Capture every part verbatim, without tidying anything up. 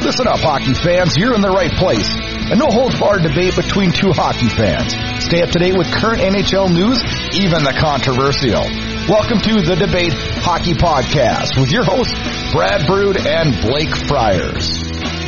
Listen up, hockey fans. You're in the right place. A no-holds-barred debate between two hockey fans. Stay up to date with current N H L news, even the controversial. Welcome to The Debate Hockey Podcast with your hosts, Brad Brood and Blake Friars.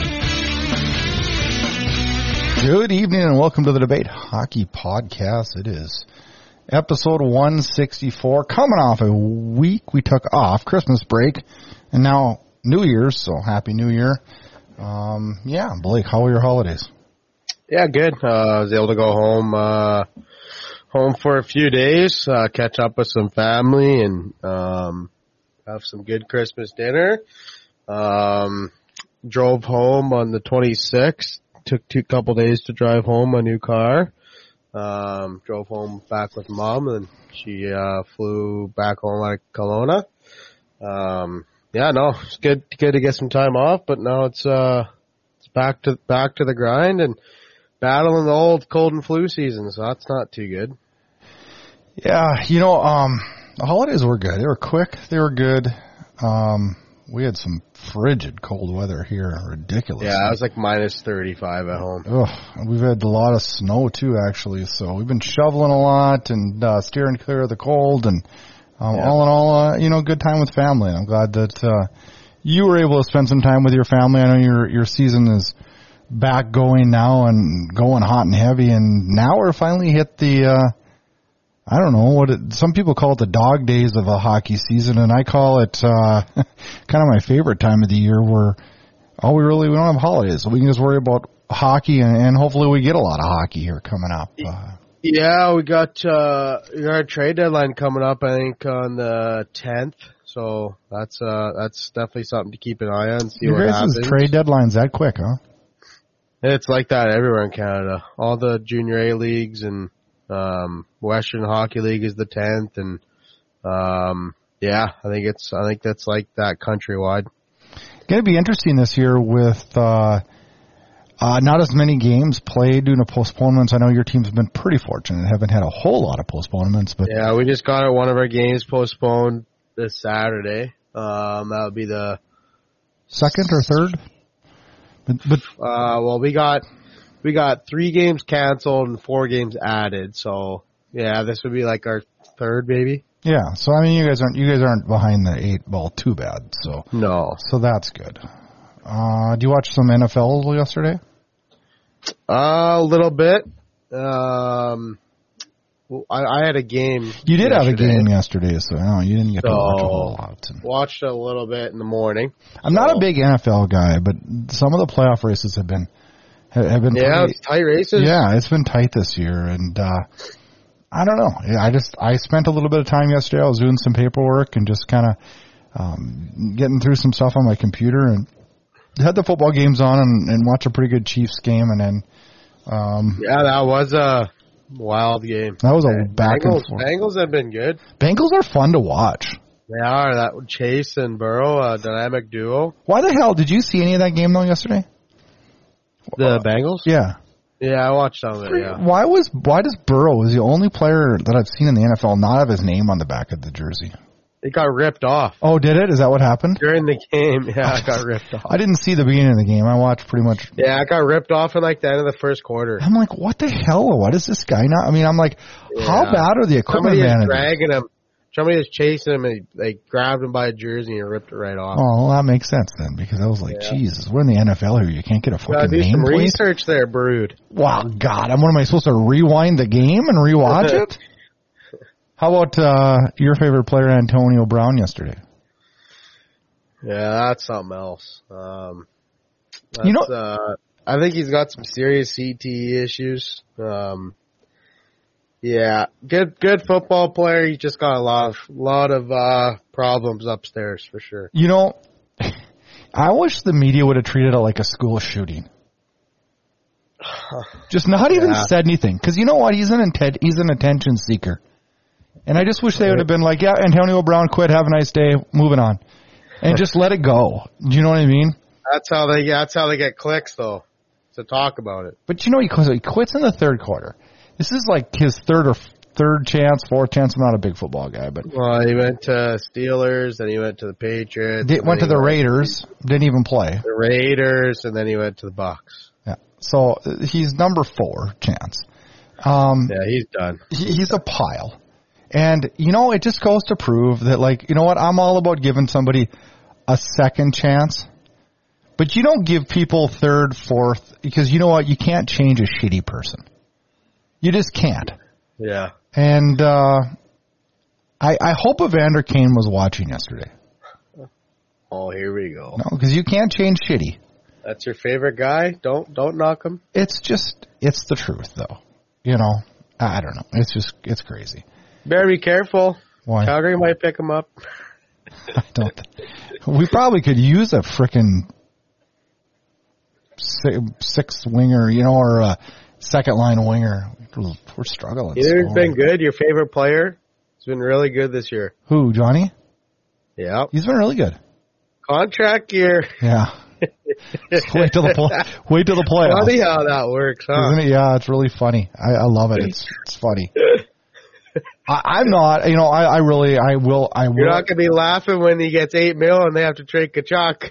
Good evening and welcome to The Debate Hockey Podcast. It is episode one sixty-four, coming off a week we took off, Christmas break, and now New Year's, so Happy New Year. Um, yeah, Blake, how were your holidays? Yeah, good. Uh, I was able to go home, uh, home for a few days, uh, catch up with some family and, um, have some good Christmas dinner. Um, drove home on the twenty-sixth, took two couple days to drive home my new car. Um, drove home back with mom and she, uh, flew back home out of Kelowna. Um, Yeah, no, it's good, good to get some time off, but now it's, uh, it's back to, back to the grind and battling the old cold and flu season, so that's not too good. Yeah, you know, um, the holidays were good. They were quick. They were good. Um, we had some frigid cold weather here. Ridiculous. Yeah, it was like minus thirty-five at home. Ugh, we've had a lot of snow too, actually, so we've been shoveling a lot and, uh, steering clear of the cold and, Um, yeah. all in all, uh, you know, good time with family. I'm glad that, uh, you were able to spend some time with your family. I know your, your season is back going now and going hot and heavy, and now we're finally hit the, uh, I don't know what it, some people call it the dog days of a hockey season, and I call it, uh, kind of my favorite time of the year where, oh, we really, we don't have holidays, so we can just worry about hockey and, and hopefully we get a lot of hockey here coming up. Uh, Yeah, we got, uh, we got our trade deadline coming up, I think, on the tenth. So that's, uh, that's definitely something to keep an eye on, see your what guys' happens. trade deadline's that quick, huh? It's like that everywhere in Canada. All the junior A leagues and, um, Western Hockey League is the tenth and, um, yeah, I think it's, I think that's like that countrywide. Going to be interesting this year with, uh, Uh, not as many games played due to postponements. I know your teams have been pretty fortunate. Haven't had a whole lot of postponements, but yeah, we just got one of our games postponed this Saturday. Um, that would be the second or third. But, but uh, well, we got we got three games canceled and four games added. So yeah, this would be like our third, maybe. Yeah. So I mean, you guys aren't you guys aren't behind the eight ball too bad. So no. So that's good. Uh, do you watch some N F L yesterday? Uh, a little bit. Um, I, I had a game. You did yesterday. have a game yesterday, so no, you didn't get so, to watch a whole lot. Watched a little bit in the morning. I'm so. not a big N F L guy, but some of the playoff races have been have, have been yeah, pretty, it's tight races. Yeah, it's been tight this year, and uh, I don't know. I just I spent a little bit of time yesterday. I was doing some paperwork and just kind of um, getting through some stuff on my computer and. Had the football games on and, and watched a pretty good Chiefs game, and then um, yeah, that was a wild game. That was a back Bengals, and forth. Bengals have been good. Bengals are fun to watch. They are. That Chase and Burrow, a dynamic duo. Why the hell did you see any of that game though yesterday? The Bengals? Yeah. Yeah, I watched some of it. Yeah. Why was why does Burrow is the only player that I've seen in the N F L not have his name on the back of the jersey? It got ripped off. Oh, did it? Is that what happened? During the game, yeah, it got ripped off. I didn't see the beginning of the game. I watched pretty much. Yeah, it got ripped off in like the end of the first quarter. I'm like, what the hell? What is this guy not? I mean, I'm like, Yeah. how bad are the equipment Somebody is managers? dragging him. Somebody is chasing him, and he, they grabbed him by a jersey and ripped it right off. Oh, well, that makes sense then, because I was like, Yeah. Jesus, we're in the N F L here. You can't get a You gotta fucking do some nameplate. research there, Brood. Wow, God, I'm what am I supposed to rewind the game and rewatch it? How about uh your favorite player, Antonio Brown, yesterday? Yeah, that's something else. Um, that's, You know- uh, I think he's got some serious C T E issues. Um, yeah, good, good football player. He just got a lot of, lot of, uh, problems upstairs for sure. You know, I wish the media would have treated it like a school shooting. Just not even Yeah. said anything. Because you know what? He's an intent, he's an attention seeker. And I just wish they would have been like, yeah, Antonio Brown quit, have a nice day, moving on. And just let it go. Do you know what I mean? That's how they, that's how they get clicks though, to talk about it. But you know, he quits, he quits in the third quarter. This is like his third or third chance, fourth chance. I'm not a big football guy, but well, he went to Steelers, then he went to the Patriots. Did, went to the Raiders, to didn't even play. The Raiders, and then he went to the Bucs. Yeah, so he's number four chance. Um, yeah, he's done. He, he's a pile. And, you know, it just goes to prove that, like, you know what, I'm all about giving somebody a second chance. But you don't give people third, fourth, because you know what, you can't change a shitty person. You just can't. Yeah. And uh, I, I hope Evander Kane was watching yesterday. Oh, here we go. No, because you can't change shitty. That's your favorite guy? Don't don't knock him. It's just, it's the truth, though. You know, I don't know. It's just, it's crazy. Better be careful. Why? Calgary might pick him up. I don't. We probably could use a frickin' sixth winger, you know, or a second line winger. We're struggling. Either's been good. Your favorite player has been really good this year. Who, Johnny? Yeah. He's been really good. Contract year. Yeah. wait till the play, wait till the playoffs. Funny how that works, huh? Isn't it? Yeah, it's really funny. I, I love it. It's it's funny. I, I'm not, you know, I, I really, I will, I will. You're not going to be laughing when he gets eight mil and they have to trade Kachuk.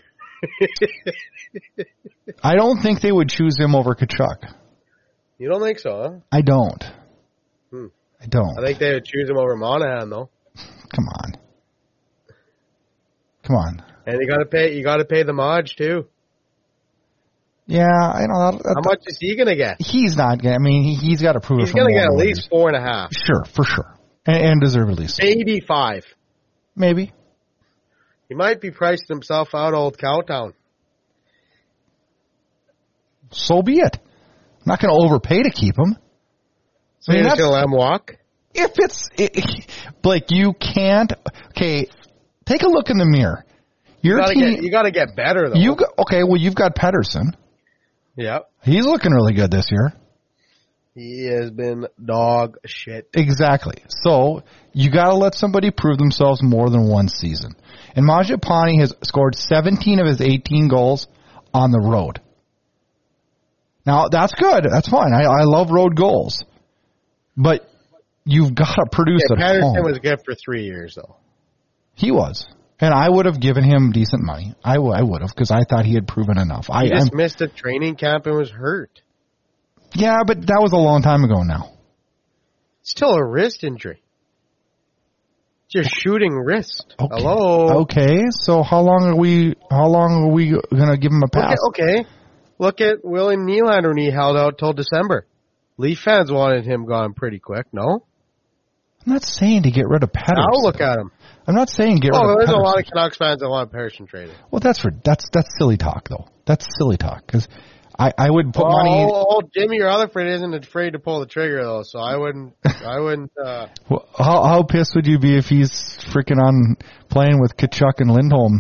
I don't think they would choose him over Kachuk. You don't think so, huh? I don't. Hmm. I don't. I think they would choose him over Monahan, though. Come on. Come on. And you got to pay. You got to pay the Modge too. Yeah, I know. That, How much is he going to get? He's not getting. I mean, he, he's got to prove he's it. He's going to get at least years. four and a half. Sure, for sure, and, and deserve at least maybe five. Maybe. He might be pricing himself out, old Cowtown. So be it. I'm not going to overpay to keep him. So I mean, you're going to let him walk? If it's it, Blake, you can't. Okay, take a look in the mirror. Your you gotta team, get, you got to get better, though. You got, okay, well, you've got Pettersson. Yep. He's looking really good this year. He has been dog shit. Exactly. So you got to let somebody prove themselves more than one season. And Mangiapane has scored seventeen of his eighteen goals on the road. Now, that's good. That's fine. I, I love road goals. But you've got to produce yeah, at Pettersson home. was good for three years, though. He was. And I would have given him decent money. I, w- I would have, because I thought he had proven enough. He I just I'm, missed a training camp and was hurt. Yeah, but that was a long time ago now. Still a wrist injury. Just shooting wrist. Okay. Hello. Okay, so how long are we? How long are we going to give him a pass? Okay, okay. Look at William Nylander when he held out till December. Leaf fans wanted him gone pretty quick. No. I'm not saying to get rid of Pettersson. Now look at him. I'm not saying get oh, rid of there's Pettersson. a lot of Canucks fans that want Pettersson traded. Well, that's for that's that's silly talk though. That's silly talk because I, I would put well, money. Old Jimmy Rutherford isn't afraid to pull the trigger though, so I wouldn't. I wouldn't. Uh, well, how how pissed would you be if he's freaking on playing with Kachuk and Lindholm?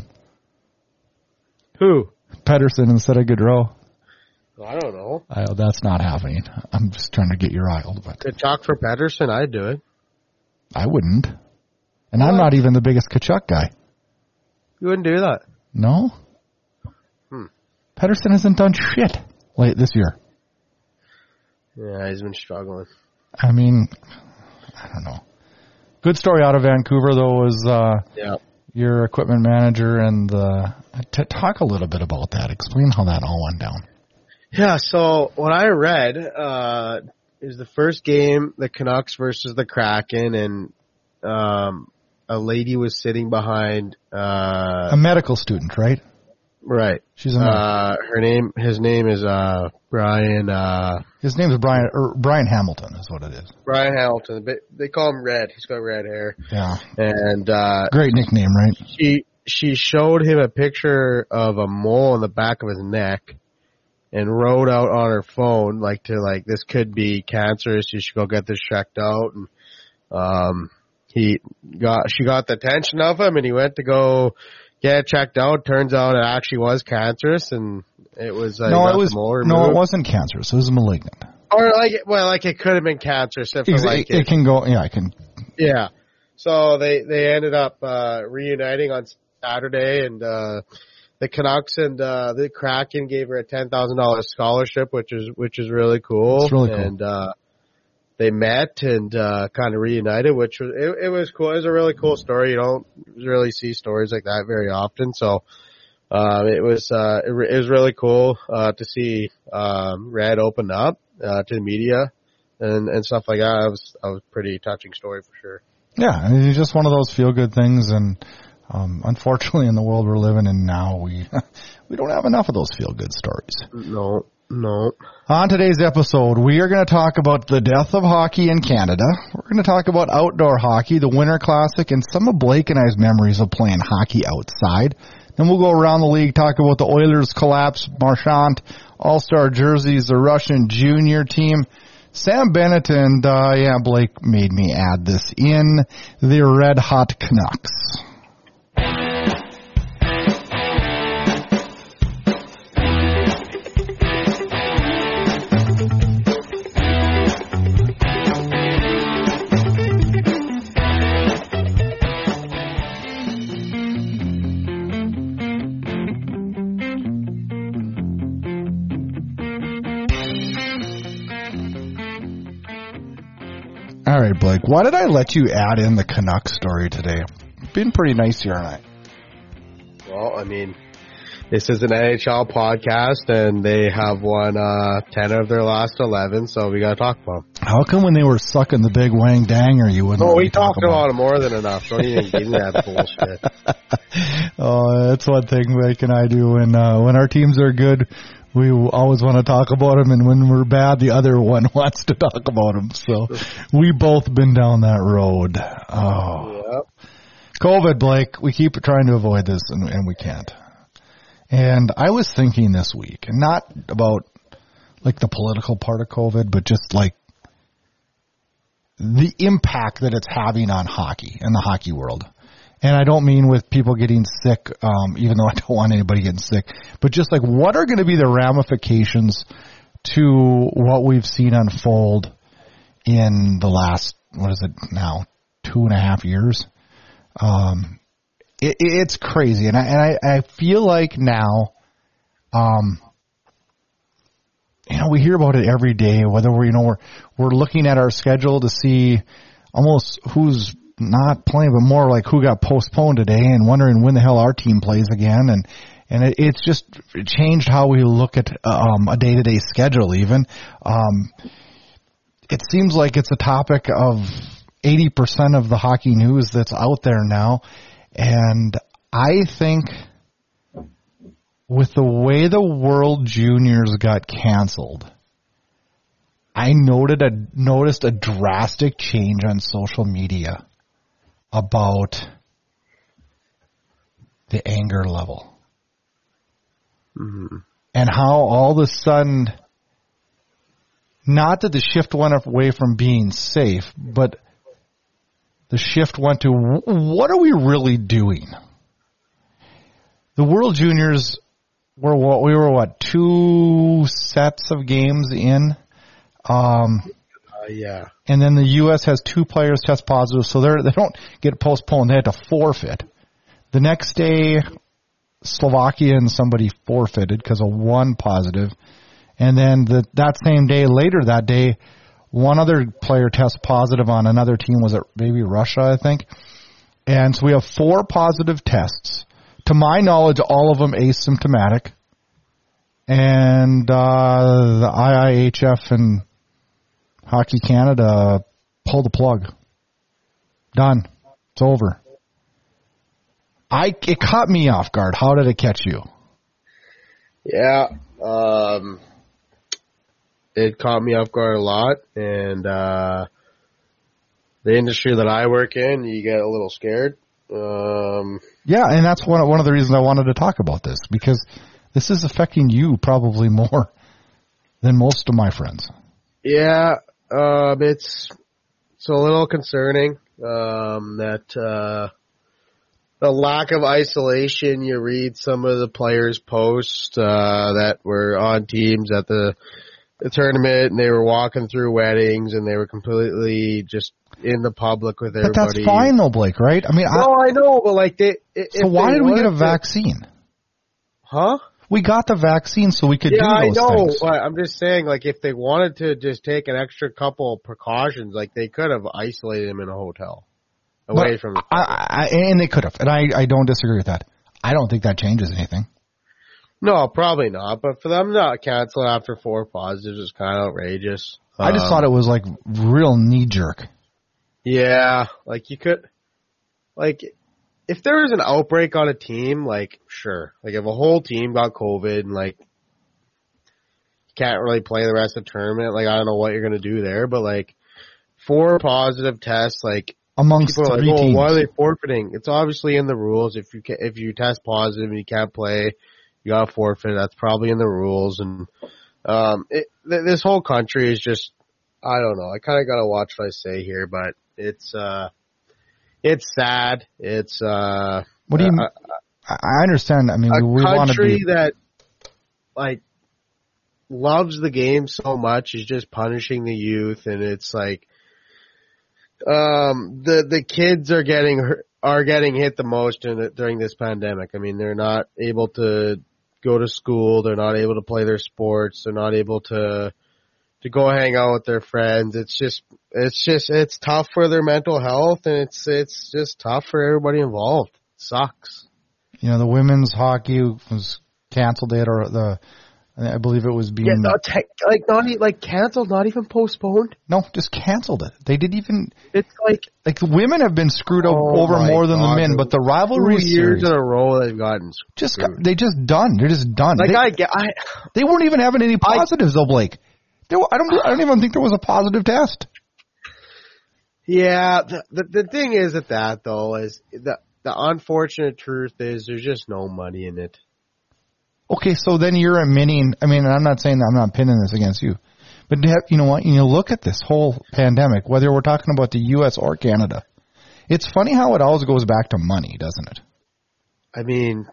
Who? Pettersson instead of Gaudreau. I don't know. I, that's not happening. I'm just trying to get you riled. But Kachuk for Pettersson, I'd do it. I wouldn't. And what? I'm not even the biggest Kachuk guy. You wouldn't do that? No. Hmm. Pettersson hasn't done shit late this year. Yeah, he's been struggling. I mean, I don't know. Good story out of Vancouver, though, was uh, yeah. your equipment manager. And uh, t- talk a little bit about that. Explain how that all went down. Yeah, so what I read uh, is the first game, the Canucks versus the Kraken, and um, a lady was sitting behind uh, a medical student, right? Right. She's a uh, her name. His name is uh, Brian. Uh, his name is Brian. Or Brian Hamilton is what it is. Brian Hamilton. They call him Red. He's got red hair. Yeah. And uh, great nickname, right? She she showed him a picture of a mole on the back of his neck. And wrote out on her phone, like to like, this could be cancerous. You should go get this checked out. And um, he got, she got the attention of him, and he went to go get it checked out. Turns out it actually was cancerous, and it was. Uh, no, it was. No, it wasn't cancerous. It was malignant. Or like, well, like it could have been cancerous if it, like it, it can go. Yeah, it can. Yeah. So they they ended up uh, reuniting on Saturday, and. uh The Canucks and uh, the Kraken gave her a ten thousand dollars scholarship, which is which is really cool. It's really cool. And uh, they met and uh, kind of reunited, which was it, it was cool. It was a really cool story. You don't really see stories like that very often, so uh, it was uh, it, it was really cool uh, to see um, Red open up uh, to the media and and stuff like that. It was that was a pretty touching story for sure. Yeah, I mean, it's just one of those feel good things, and um, unfortunately, in the world we're living in now, we we don't have enough of those feel good stories. No. No. On today's episode, we are going to talk about the death of hockey in Canada. We're going to talk about outdoor hockey, the Winter Classic, and some of Blake and I's memories of playing hockey outside. Then we'll go around the league, talk about the Oilers collapse, Marchand, All-Star jerseys, the Russian junior team, Sam Bennett, and, uh, yeah, Blake made me add this in, the Red Hot Canucks. All right, Blake, why did I let you add in the Canucks story today? Been pretty nice here tonight. Well, I mean, this is an N H L podcast, and they have won uh, ten of their last eleven, so we got to talk about them. How come when they were sucking the big wang danger, you wouldn't? Oh, let we me talk talked about it more than enough. Don't even give me that bullshit. Oh, that's one thing Blake and I do when uh, when our teams are good. We always want to talk about them, and when we're bad, the other one wants to talk about them. So we both been down that road. Oh, Yep. COVID, Blake. We keep trying to avoid this, and, and we can't. And I was thinking this week, and not about like the political part of COVID, but just like the impact that it's having on hockey and the hockey world. And I don't mean with people getting sick, um, even though I don't want anybody getting sick, but just like what are going to be the ramifications to what we've seen unfold in the last, what is it now, two and a half years? Um, it, it's crazy. And I, and I, I feel like now, um, you know, we hear about it every day, whether we're, you know, we're, we're looking at our schedule to see almost who's not playing, but more like who got postponed today and wondering when the hell our team plays again. And, and it, it's just changed how we look at, um, a day-to-day schedule even. Um, it seems like it's a topic of eighty percent of the hockey news that's out there now. And I think with the way the World Juniors got canceled, I noted a, noticed a drastic change on social media about the anger level. Mm-hmm. And how all of a sudden, not that the shift went away from being safe, but the shift went to what are we really doing? The World Juniors were what we were what two sets of games in. Um, uh, yeah. And then the U S has two players test positive, so they're, they don't get postponed. They had to forfeit. The next day, Slovakia and somebody forfeited because of one positive. And then the, that same day, later that day, one other player tests positive on another team. Was it maybe Russia, I think? And so we have four positive tests. To my knowledge, all of them asymptomatic. And uh, the I I H F and Hockey Canada pulled the plug. Done. It's over. I it caught me off guard. How did it catch you? Yeah, um, it caught me off guard a lot, and uh, the industry that I work in, you get a little scared. Um, yeah, and that's one one of the reasons I wanted to talk about this, because this is affecting you probably more than most of my friends. Yeah, um, it's it's a little concerning um, that uh, the lack of isolation. You read some of the players' posts uh, that were on teams at the, the tournament, and they were walking through weddings, and they were completely just in the public with everybody. But that's fine though, Blake, right? I mean, no, I, I know, but like they. So why did we get a vaccine? Huh? We got the vaccine so we could yeah, do those I know, things. but I'm just saying, like, if they wanted to just take an extra couple of precautions, like, they could have isolated him in a hotel away but from the I, I, and they could have, and I, I don't disagree with that. I don't think that changes anything. No, probably not, but for them not cancel after four positives is kind of outrageous. I just um, thought it was, like, real knee-jerk. Yeah, like, you could, like, if there was an outbreak on a team, like, sure. Like, if a whole team got COVID and, like, you can't really play the rest of the tournament, like, I don't know what you're going to do there, but, like, four positive tests, like, Amongst people are three like, oh, teams. why are they forfeiting? It's obviously in the rules. If you ca- if you test positive and you can't play, you got to forfeit. That's probably in the rules. And um, it, th- this whole country is just, I don't know. I kind of got to watch what I say here, but it's uh, it's sad. It's uh, What do you? uh, I I understand. I mean, a we want to country be. that like loves the game so much is just punishing the youth, and it's like. Um, the, the kids are getting, are getting hit the most in the, during this pandemic. I mean, they're not able to go to school. They're not able to play their sports. They're not able to, to go hang out with their friends. It's just, it's just, it's tough for their mental health, and it's, it's just tough for everybody involved. It sucks. You know, the women's hockey was canceled. They had a, the, I believe it was being Yeah, not te- like not e- like canceled, not even postponed. no, just canceled it. They didn't even. It's like Like the women have been screwed oh over more than God, the men, but the rivalry two years series in a row they've gotten just screwed. got, they just done. They're just done. Like they, I get, I they weren't even having any positives though, Blake. There, were- I don't. I don't even think there was a positive test. yeah. The, the the thing is with that though is the the unfortunate truth is there's just no money in it. Okay, so then you're admitting. I mean, I'm not saying that I'm not pinning this against you, but you know what? You look at this whole pandemic, whether we're talking about the U S or Canada. It's funny how it always goes back to money, doesn't it? I mean,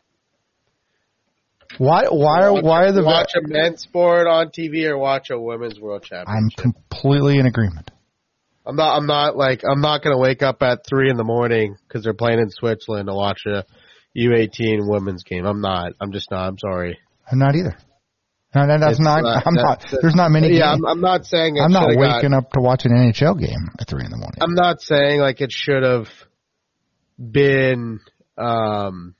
Why? Why are? watch, Why are the? watch a men's sport on T V or watch a women's world I'm championship? completely in agreement. I'm not. I'm not like. I'm not going to wake up at three in the morning because they're playing in Switzerland to watch a U eighteen women's game. I'm not. I'm just not. I'm sorry. I'm not either. No, that, that's It's, not. uh, I'm that- not. that- There's not many. Yeah, games. I'm, I'm not saying. It I'm not should've waking got, up to watch an N H L game at three in the morning. I'm not saying like it should have been um,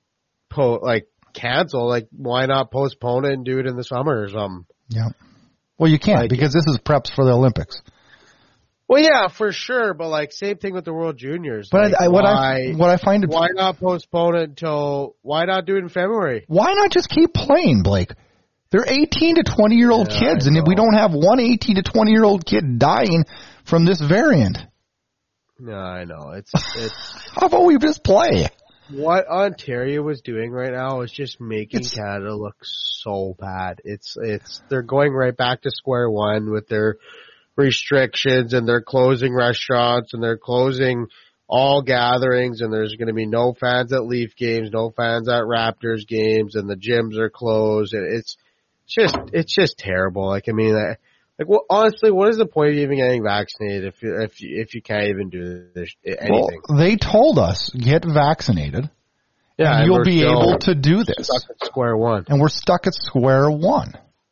po- like canceled. Like, why not postpone it and do it in the summer or something? Yeah. Well, you can't Like- because this is preps for the Olympics. Well, yeah, for sure. But like, same thing with the World Juniors. But like, I, what why, I what I find it, why not postpone it until? Why not do it in February? why not just keep playing, Blake? They're eighteen to twenty year old Yeah, kids, I and if we know. don't have one eighteen to twenty year old kid dying from this variant, No, I know. It's it's how about we just play? what Ontario was doing right now is just making It's- Canada look so bad. It's it's they're going right back to square one with their restrictions, and they're closing restaurants, and they're closing all gatherings, and there's going to be no fans at Leaf games, no fans at Raptors games, and the gyms are closed. And it's just it's just terrible. Like I mean, I, like well, honestly, what is the point of even getting vaccinated if you, if you, if you can't even do this, anything? Well, they told us get vaccinated, yeah, and and you'll we're be still able to do this. stuck at square one. And we're stuck at square one.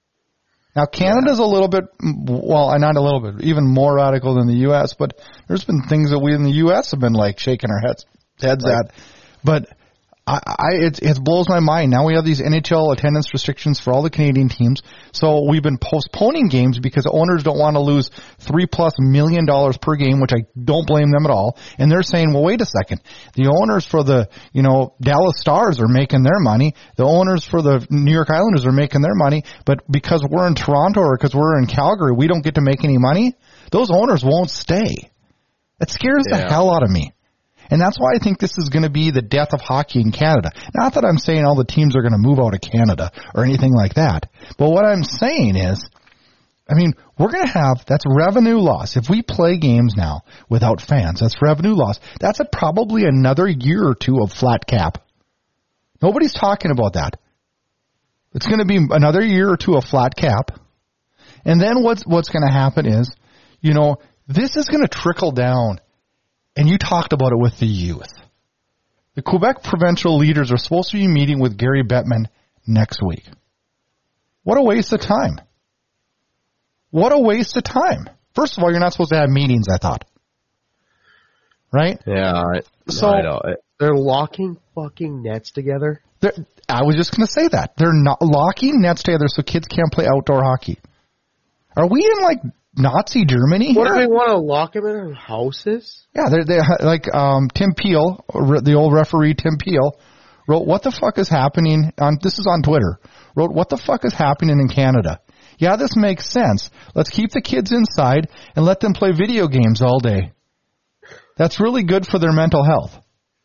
Now, Canada's a little bit, well, not a little bit, even more radical than the U S, but there's been things that we in the U S have been like shaking our heads, heads Right. at. But I, I it, it blows my mind. Now we have these N H L attendance restrictions for all the Canadian teams. So we've been postponing games because owners don't want to lose three plus million dollars per game, which I don't blame them at all. And they're saying, well, wait a second. The owners for the, you know, Dallas Stars are making their money. The owners for the New York Islanders are making their money. But because we're in Toronto or because we're in Calgary, we don't get to make any money. Those owners won't stay. It scares the Yeah. hell out of me. And that's why I think this is going to be the death of hockey in Canada. Not that I'm saying all the teams are going to move out of Canada or anything like that. But what I'm saying is, I mean, we're going to have, that's revenue loss. If we play games now without fans, that's revenue loss. That's a, probably another year or two of flat cap. Nobody's talking about that. It's going to be another year or two of flat cap. And then what's, what's going to happen is, you know, this is going to trickle down. And you talked about it with the youth. The Quebec provincial leaders are supposed to be meeting with Gary Bettman next week. What a waste of time. What a waste of time. First of all, you're not supposed to have meetings, I thought. Right? Yeah, I, so, I know. They're locking fucking nets together. I was just going to say that. They're not locking nets together so kids can't play outdoor hockey. Are we in, like, Nazi Germany here? What, do they want to lock them in their houses? Yeah, they're, they're like um, Tim Peel, the old referee Tim Peel, wrote, what the fuck is happening, on this is on Twitter, wrote, what the fuck is happening in Canada? Yeah, this makes sense. Let's keep the kids inside and let them play video games all day. That's really good for their mental health.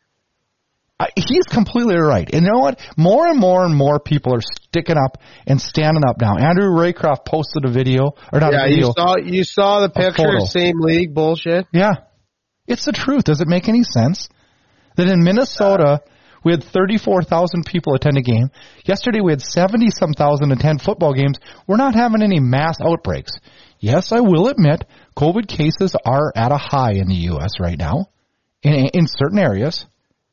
I, he's completely right. And you know what? More and more and more people are sticking up and standing up now. Andrew Raycroft posted a video, or not yeah, a video. you saw, you saw the picture, same league bullshit? Yeah. It's the truth. Does it make any sense that in Minnesota, we had thirty-four thousand people attend a game. Yesterday, we had seventy-some thousand attend football games. We're not having any mass outbreaks. Yes, I will admit, COVID cases are at a high in the U S right now, in, in certain areas.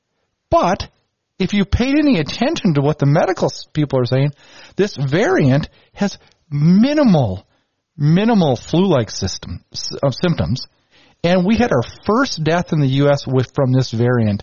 But if you paid any attention to what the medical people are saying, this variant has minimal, minimal flu-like system of symptoms. And we had our first death in the U S with from this variant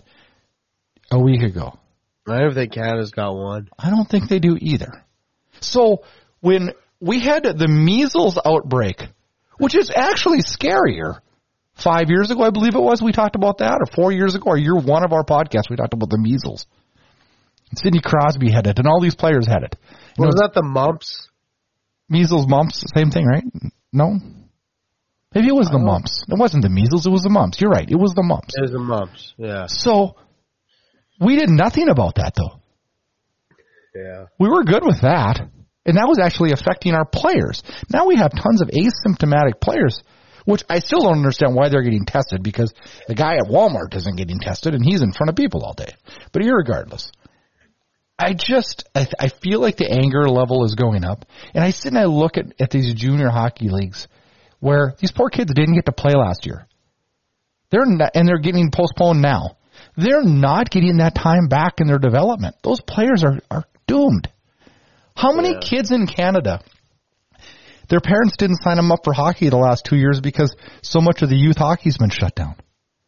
a week ago. I don't think Canada's got one. I don't think they do either. So when we had the measles outbreak, which is actually scarier, five years ago, I believe it was, we talked about that, or four years ago, or year one of our podcast, we talked about the measles. Sidney Crosby had it, and all these players had it. You was know, that the mumps? Measles, mumps, same thing, right? No? Maybe it was the mumps. It wasn't the measles, it was the mumps. You're right, it was the mumps. It was the mumps, yeah. So, we did nothing about that, though. Yeah. We were good with that, and that was actually affecting our players. Now we have tons of asymptomatic players, which I still don't understand why they're getting tested, because the guy at Walmart isn't getting tested, and he's in front of people all day. But irregardless, I just, I, I feel like the anger level is going up, and I sit and I look at, at these junior hockey leagues where these poor kids didn't get to play last year. They're not, and they're getting postponed now. They're not getting that time back in their development. Those players are, are doomed. How many yeah. kids in Canada, their parents didn't sign them up for hockey the last two years because so much of the youth hockey's been shut down?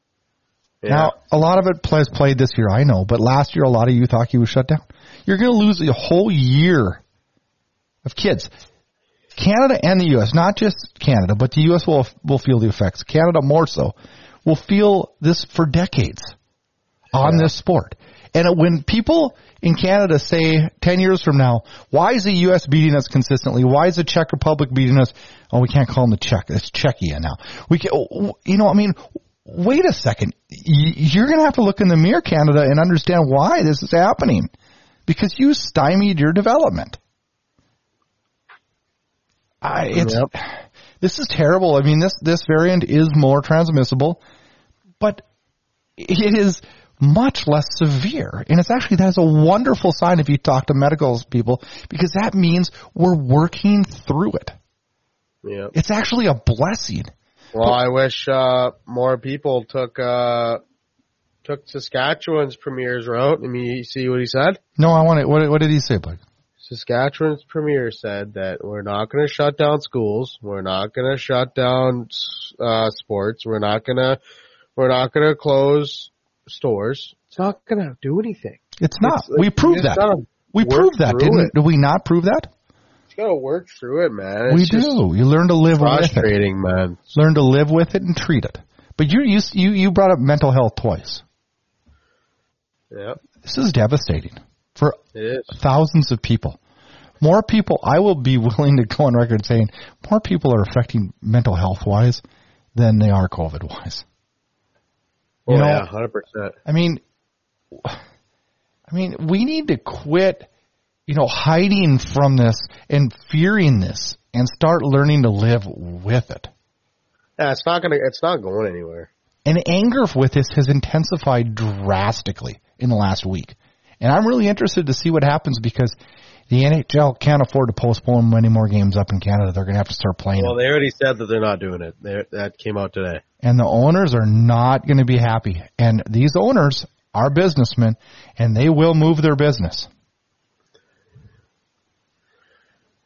Yeah. Now, a lot of it plays played this year, I know, but last year a lot of youth hockey was shut down. You're going to lose a whole year of kids. Canada and the U S, not just Canada, but the U S will will feel the effects. Canada more so, will feel this for decades on yeah. this sport. And when people in Canada say ten years from now, why is the U S beating us consistently? Why is the Czech Republic beating us? Oh, we can't call them the Czech. It's Czechia now. We can, you know, I mean, wait a second. You're going to have to look in the mirror, Canada, and understand why this is happening. Because you stymied your development. I, it's, yep. This is terrible. I mean, this, this variant is more transmissible, but it is much less severe. And it's actually, that's a wonderful sign if you talk to medical people, because that means we're working through it. Yeah. It's actually a blessing. Well, but, I wish uh, more people took uh, took Saskatchewan's premier's route. I mean, you see what he said? No, I want it. What, what did he say, Blake? Saskatchewan's premier said that we're not going to shut down schools. We're not going to shut down uh, sports. We're not going to we're not going to close stores. It's not going to do anything. It's not. It's, we proved that. We proved that. Didn't it. Did we not prove that? You got to work through it, man. It's we do. You learn to live with it. Frustrating, man. Learn to live with it and treat it. But you you you you brought up mental health twice. Yeah. This is devastating for it is. Thousands of people. More people, I will be willing to go on record saying, more people are affecting mental health wise than they are COVID wise. Oh, you know, yeah, one hundred percent. I mean, I mean, we need to quit, you know, hiding from this and fearing this and start learning to live with it. Yeah, it's not gonna, it's not going anywhere. And anger with this has intensified drastically in the last week. And I'm really interested to see what happens, because the N H L can't afford to postpone many more games up in Canada. They're going to have to start playing Well, them. They already said that they're not doing it. They're, that came out today. And the owners are not going to be happy. And these owners are businessmen, and they will move their business.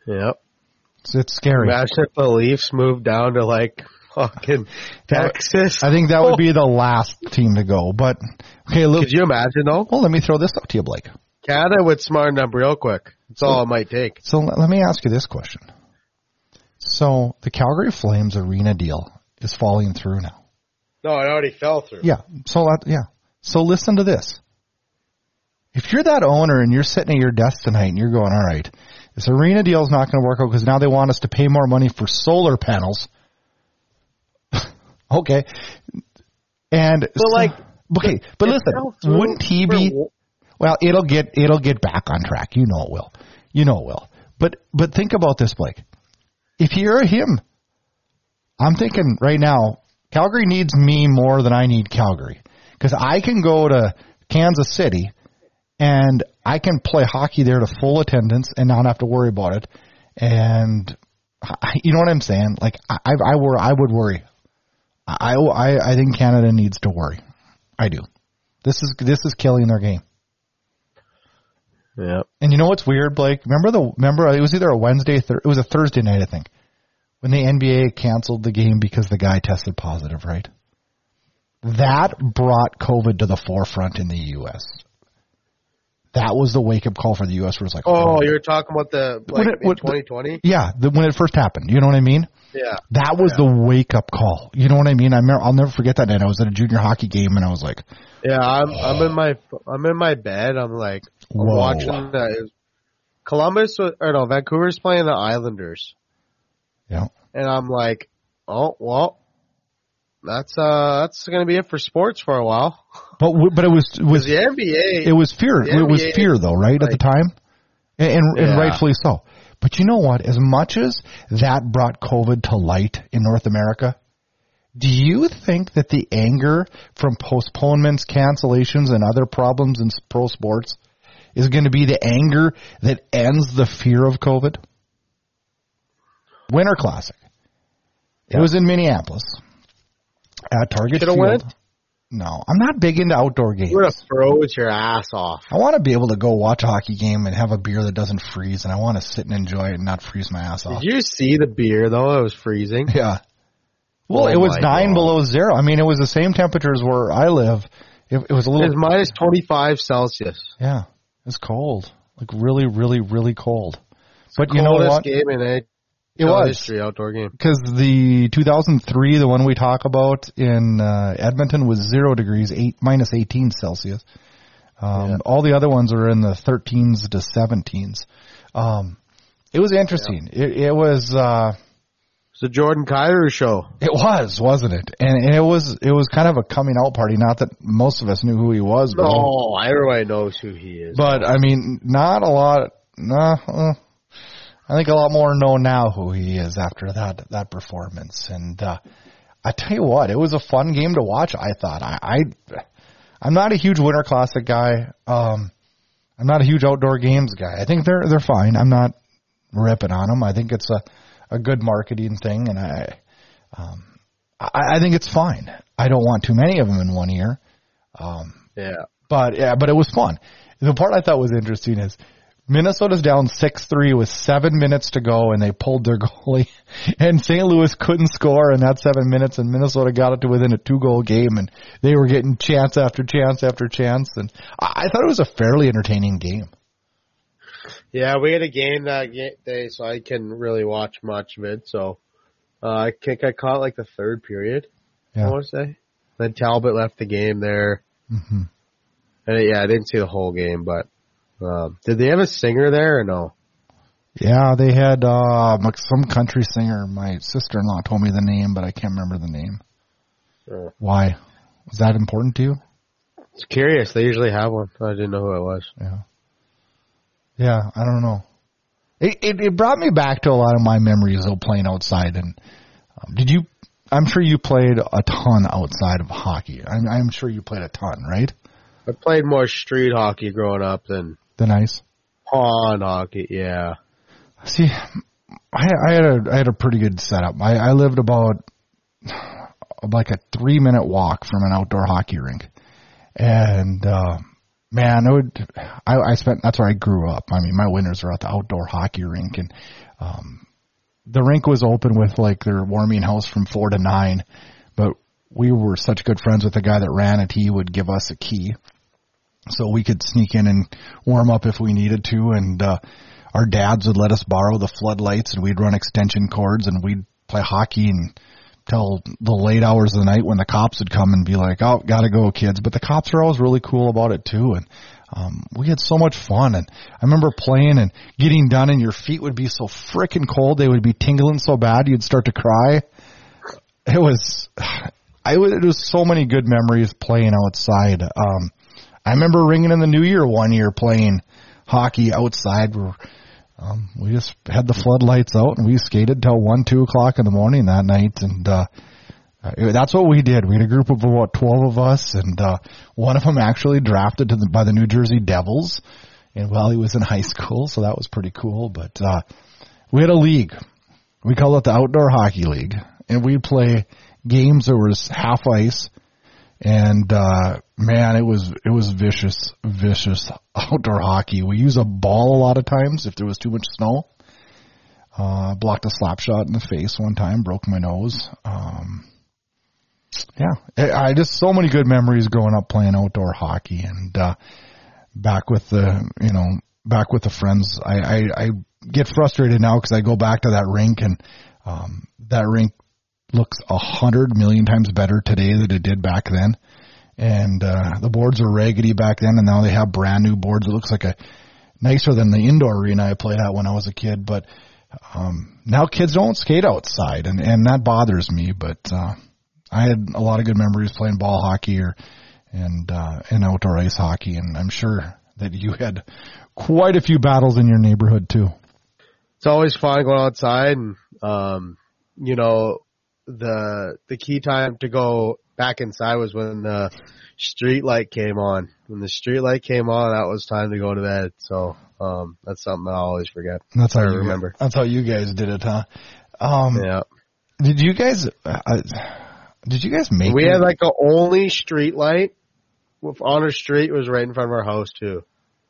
Yep. It's, it's scary. Imagine if the Leafs moved down to like fucking Texas. I think that would be the last team to go. But okay, look, could you imagine though? Well, let me throw this up to you, Blake. Canada would smarten up real quick. That's so, all it might take. So let me ask you this question. So the Calgary Flames arena deal is falling through now. No, it already fell through. Yeah. So that, yeah. So listen to this. If you're that owner and you're sitting at your desk tonight and you're going, all right, this arena deal is not going to work out because now they want us to pay more money for solar panels. Okay. And but so, like, okay, but listen, wouldn't he be, well, it'll get, it'll get back on track. You know it will. You know it will. But, but think about this, Blake. If you're him, I'm thinking right now, Calgary needs me more than I need Calgary. Because I can go to Kansas City and I can play hockey there to full attendance and not have to worry about it. And you know what I'm saying? Like, I, I, wor- I would worry. I, I, I think Canada needs to worry. I do. This is, this is killing their game. Yeah. And you know what's weird, Blake? Remember the, remember it was either a Wednesday, th- it was a Thursday night, I think, when the N B A canceled the game because the guy tested positive, right? That brought COVID to the forefront in the U S. That was the wake-up call for the U S where it was like, oh, oh you were talking about the, like, it, in twenty twenty? Yeah, the, when it first happened. You know what I mean? Yeah. That was yeah. the wake-up call. You know what I mean? I remember, I'll never forget that night. I was at a junior hockey game, and I was like, yeah, I'm oh. I'm in my I'm in my bed. I'm like I'm watching that. Columbus or no, Vancouver's playing the Islanders. Yeah. And I'm like, oh well, that's uh that's gonna be it for sports for a while. But but it was it was the N B A. It was fear. It was fear though, right, like, at the time, and and, yeah. and rightfully so. But you know what? As much as that brought COVID to light in North America, do you think that the anger from postponements, cancellations, and other problems in pro sports is going to be the anger that ends the fear of COVID? Winter Classic. It yeah. was in Minneapolis at Target Should've Field. Went? No, I'm not big into outdoor games. You would have froze your ass off. I want to be able to go watch a hockey game and have a beer that doesn't freeze, and I want to sit and enjoy it and not freeze my ass off. Did you see the beer, though? It was freezing. Yeah. Well, oh it was nine God. below zero. I mean, it was the same temperatures where I live. It, it was a little... It was minus twenty-five Celsius. Yeah. It was cold. Like, really, really, really cold. It's but the you know what? Game in a It was. History outdoor game. Because the two thousand three, the one we talk about in uh, Edmonton, was zero degrees, eight minus eighteen Celsius. Um, yeah. All the other ones are in the thirteens to seventeens. Um, it was interesting. Yeah. It, it was. Uh, it's the Jordan Kyrou show. It was, wasn't it? And, and it was. It was kind of a coming out party. Not that most of us knew who he was. But no, everybody knows who he is. But I mean, not a lot. Nah. Uh, I think a lot more know now who he is after that that performance. And uh, I tell you what, it was a fun game to watch. I thought I, I I'm not a huge Winter Classic guy. Um, I'm not a huge outdoor games guy. I think they're they're fine. I'm not ripping on them. I think it's a, a good marketing thing, and I um I, I think it's fine. I don't want too many of them in one year. Um, yeah, but yeah, but it was fun. The part I thought was interesting is Minnesota's down six three with seven minutes to go, and they pulled their goalie. And Saint Louis couldn't score in that seven minutes, and Minnesota got it to within a two-goal game, and they were getting chance after chance after chance. And I thought it was a fairly entertaining game. Yeah, we had a game that day, so I couldn't really watch much of it. So uh, I think I caught like the third period, yeah. I want to say. Then Talbot left the game there. Mm-hmm. And yeah, I didn't see the whole game, but Um, did they have a singer there or no? Yeah, they had uh, some country singer. My sister-in-law told me the name, but I can't remember the name. Sure. Why? Was that important to you? It's curious. They usually have one. I didn't know who it was. Yeah. Yeah, I don't know. It it, it brought me back to a lot of my memories of playing outside. And um, did you? I'm sure you played a ton outside of hockey. I'm, I'm sure you played a ton, right? I played more street hockey growing up than than ice. Pond hockey, yeah. See, I, I had a I had a pretty good setup. I, I lived about like a three minute walk from an outdoor hockey rink, and uh, Man, it would, I, I spent, that's where I grew up. I mean, my winters were at the outdoor hockey rink, and um, the rink was open with like their warming house from four to nine, but we were such good friends with the guy that ran it. He would give us a key so we could sneak in and warm up if we needed to. And, uh, our dads would let us borrow the floodlights, and we'd run extension cords, and we'd play hockey and till the late hours of the night when the cops would come and be like, oh, gotta go, kids. But the cops were always really cool about it too. And, um, we had so much fun. And I remember playing and getting done, and your feet would be so freaking cold. They would be tingling so bad you'd start to cry. It was, I was, it was so many good memories playing outside. Um, I remember ringing in the new year one year playing hockey outside. Where, Um, we just had the floodlights out, and we skated till one, two o'clock in the morning that night. And, uh, that's what we did. We had a group of about twelve of us, and, uh, one of them actually drafted to the, by the New Jersey Devils, and while he was in high school. So that was pretty cool. But, uh, we had a league. We called it the Outdoor Hockey League, and we'd play games that was half ice. And, uh, man, it was, it was vicious, vicious outdoor hockey. We use a ball a lot of times if there was too much snow. Uh, blocked a slap shot in the face one time, broke my nose. Um, yeah, I, I just so many good memories growing up playing outdoor hockey, and, uh, back with the, you know, back with the friends. I, I, I get frustrated now because I go back to that rink, and, um, that rink looks a hundred million times better today than it did back then. And, uh, the boards were raggedy back then, and now they have brand new boards. It looks like a nicer than the indoor arena I played at when I was a kid. But, um, now kids don't skate outside, and, and that bothers me. But, uh, I had a lot of good memories playing ball hockey or, and, uh, and outdoor ice hockey. And I'm sure that you had quite a few battles in your neighborhood too. It's always fun going outside, and, um, you know, the the key time to go back inside was when the street light came on. When the street light came on, that was time to go to bed. So um that's something I always forget. That's how I you remember. Guys, that's how you guys did it, huh? Um, yeah. Did you guys? Uh, did you guys make? We it? had like the only street light on our street was right in front of our house too.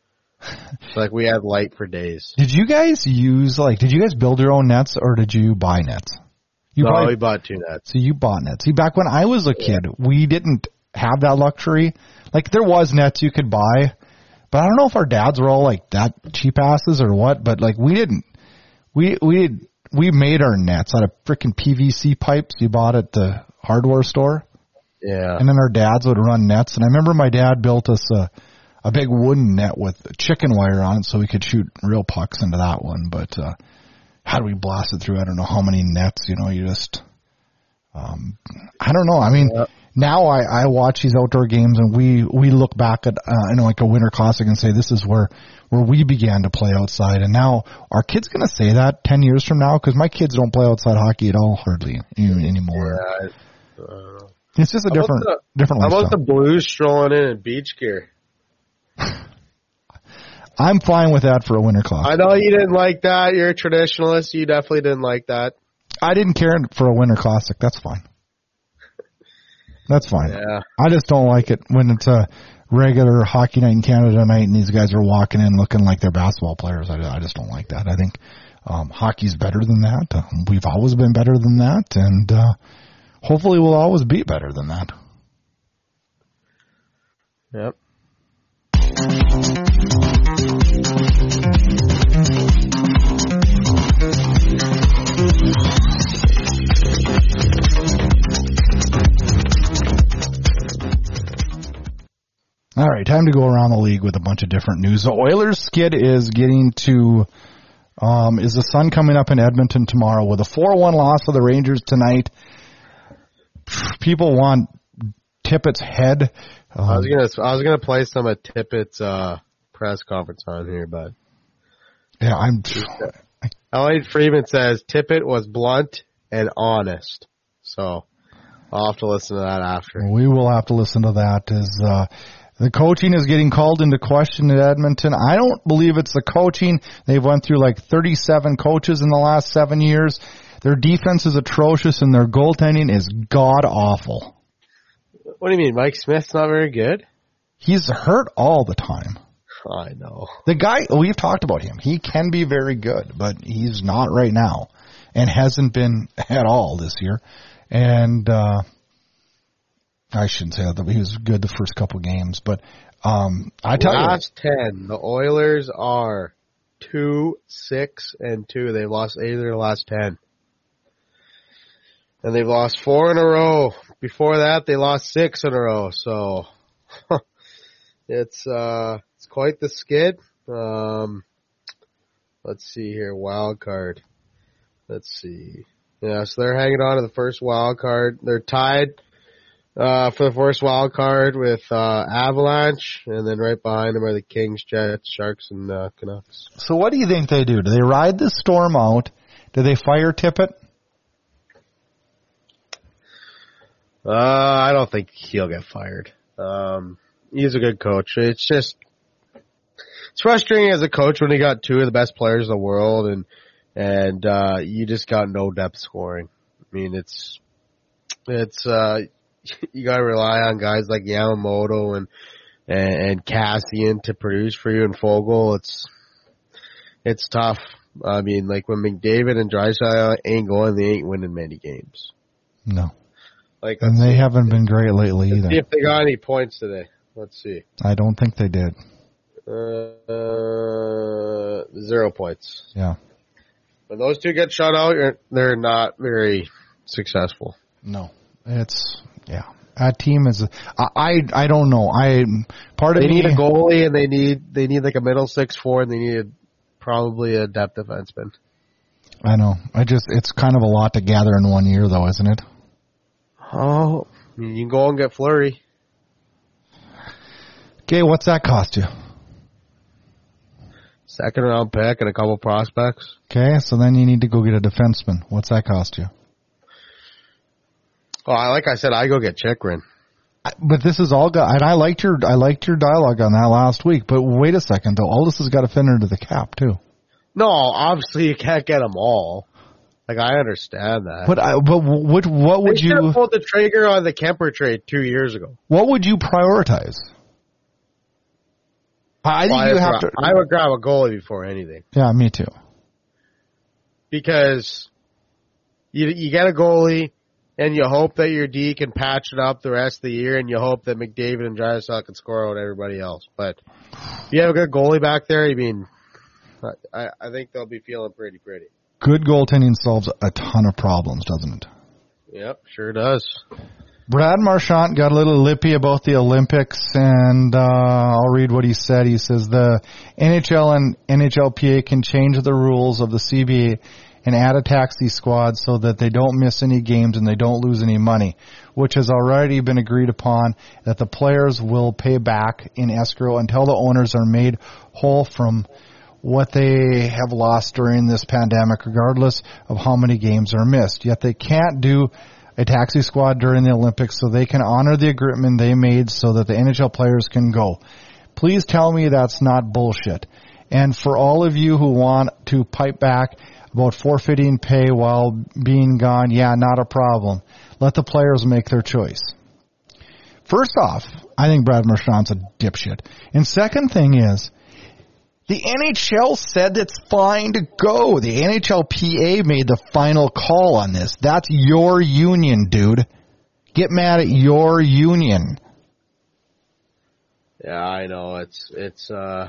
So, like we had light for days. Did you guys use like? Did you guys build your own nets, or did you buy nets? You no, buy, we bought two nets. So you bought nets. See, back when I was a kid, we didn't have that luxury. Like there was nets you could buy, but I don't know if our dads were all like that cheap asses or what. But like we didn't. We we we made our nets out of freaking P V C pipes you bought at the hardware store. Yeah. And then our dads would run nets. And I remember my dad built us a a big wooden net with chicken wire on it so we could shoot real pucks into that one. But uh how do we blast it through? I don't know how many nets, you know, you just, um, I don't know. I mean, yep. Now I, I watch these outdoor games, and we, we look back at, uh, you know, like a Winter Classic and say, this is where, where we began to play outside. And now are kids going to say that ten years from now? Cause my kids don't play outside hockey at all hardly anymore. Yeah, I, uh, it's just a how different, the, different how lifestyle. How about the Blues strolling in in beach gear? I'm fine with that for a Winter Classic. I know you didn't like that. You're a traditionalist. You definitely didn't like that. I didn't care for a Winter Classic. That's fine. That's fine. Yeah. I just don't like it when it's a regular hockey night in Canada night and these guys are walking in looking like they're basketball players. I, I just don't like that. I think um, hockey's better than that. Uh, we've always been better than that, and uh, hopefully we'll always be better than that. Yep. All right, time to go around the league with a bunch of different news. The Oilers skid is getting to, um, is the Sun coming up in Edmonton tomorrow with a four one loss for the Rangers tonight. People want Tippett's head. Um, I was gonna, I was gonna play some of Tippett's uh, press conference on here, but yeah, I'm. Elliot Friedman says Tippett was blunt and honest, so I'll have to listen to that after. We will have to listen to that. As uh, the coaching is getting called into question at Edmonton. I don't believe it's the coaching. They've went through like thirty-seven coaches in the last seven years. Their defense is atrocious and their goaltending is god awful. What do you mean? Mike Smith's not very good? He's hurt all the time. I know. The guy, we've talked about him. He can be very good, but he's not right now and hasn't been at all this year. And uh, I shouldn't say that, but he was good the first couple games. But um, I tell last you. Last ten, the Oilers are two, six, and two. They've lost eight of their last ten. And they've lost four in a row. Before that, they lost six in a row. So it's uh, it's quite the skid. Um, let's see here, wild card. Let's see. Yeah, so they're hanging on to the first wild card. They're tied uh, for the first wild card with uh, Avalanche, and then right behind them are the Kings, Jets, Sharks, and uh, Canucks. So what do you think they do? Do they ride this storm out? Do they fire Tippett? Uh, I don't think he'll get fired. Um, he's a good coach. It's just, it's frustrating as a coach when you got two of the best players in the world and, and, uh, you just got no depth scoring. I mean, it's, it's, uh, you gotta rely on guys like Yamamoto and, and, and Cassian to produce for you and Fogle. It's, it's tough. I mean, like when McDavid and Draisaitl ain't going, they ain't winning many games. No. Like, and they haven't been great lately either. See if they got any points today. Let's see. I don't think they did. Uh, uh, zero points. Yeah. When those two get shut out, you're, they're not very successful. No. It's, yeah. That team is, I, I, I don't know. I, part of They me, need a goalie and they need, they need like a middle six four and they need probably a depth defenseman. I know. I just, it's kind of a lot to gather in one year though, isn't it? Oh, you can go and get Fleury. Okay, what's that cost you? Second round pick and a couple prospects. Okay, so then you need to go get a defenseman. What's that cost you? Oh, like I said, I go get Chychrun. But this is all got, and I liked your, I liked your dialogue on that last week. But wait a second, though, all this has got to fit into the cap too. No, obviously you can't get them all. Like, I understand that. But I, but what what would they should you have pulled the trigger on the Kemper trade two years ago? What would you prioritize? I think well, you I have gra- to. I would grab a goalie before anything. Yeah, me too. Because you you get a goalie, and you hope that your D can patch it up the rest of the year, and you hope that McDavid and Draisaitl can score out everybody else. But if you have a good goalie back there, I mean, I I think they'll be feeling pretty pretty. Good goaltending solves a ton of problems, doesn't it? Yep, sure does. Brad Marchand got a little lippy about the Olympics, and uh, I'll read what he said. He says the N H L and N H L P A can change the rules of the C B A and add a taxi squad so that they don't miss any games and they don't lose any money, which has already been agreed upon that the players will pay back in escrow until the owners are made whole from what they have lost during this pandemic, regardless of how many games are missed. Yet they can't do a taxi squad during the Olympics, so they can honor the agreement they made so that the N H L players can go. Please tell me that's not bullshit. And for all of you who want to pipe back about forfeiting pay while being gone, yeah, not a problem. Let the players make their choice. First off, I think Brad Marchand's a dipshit. And second thing is, the N H L said it's fine to go. The N H L P A made the final call on this. That's your union, dude. Get mad at your union. Yeah, I know. It's, it's, uh,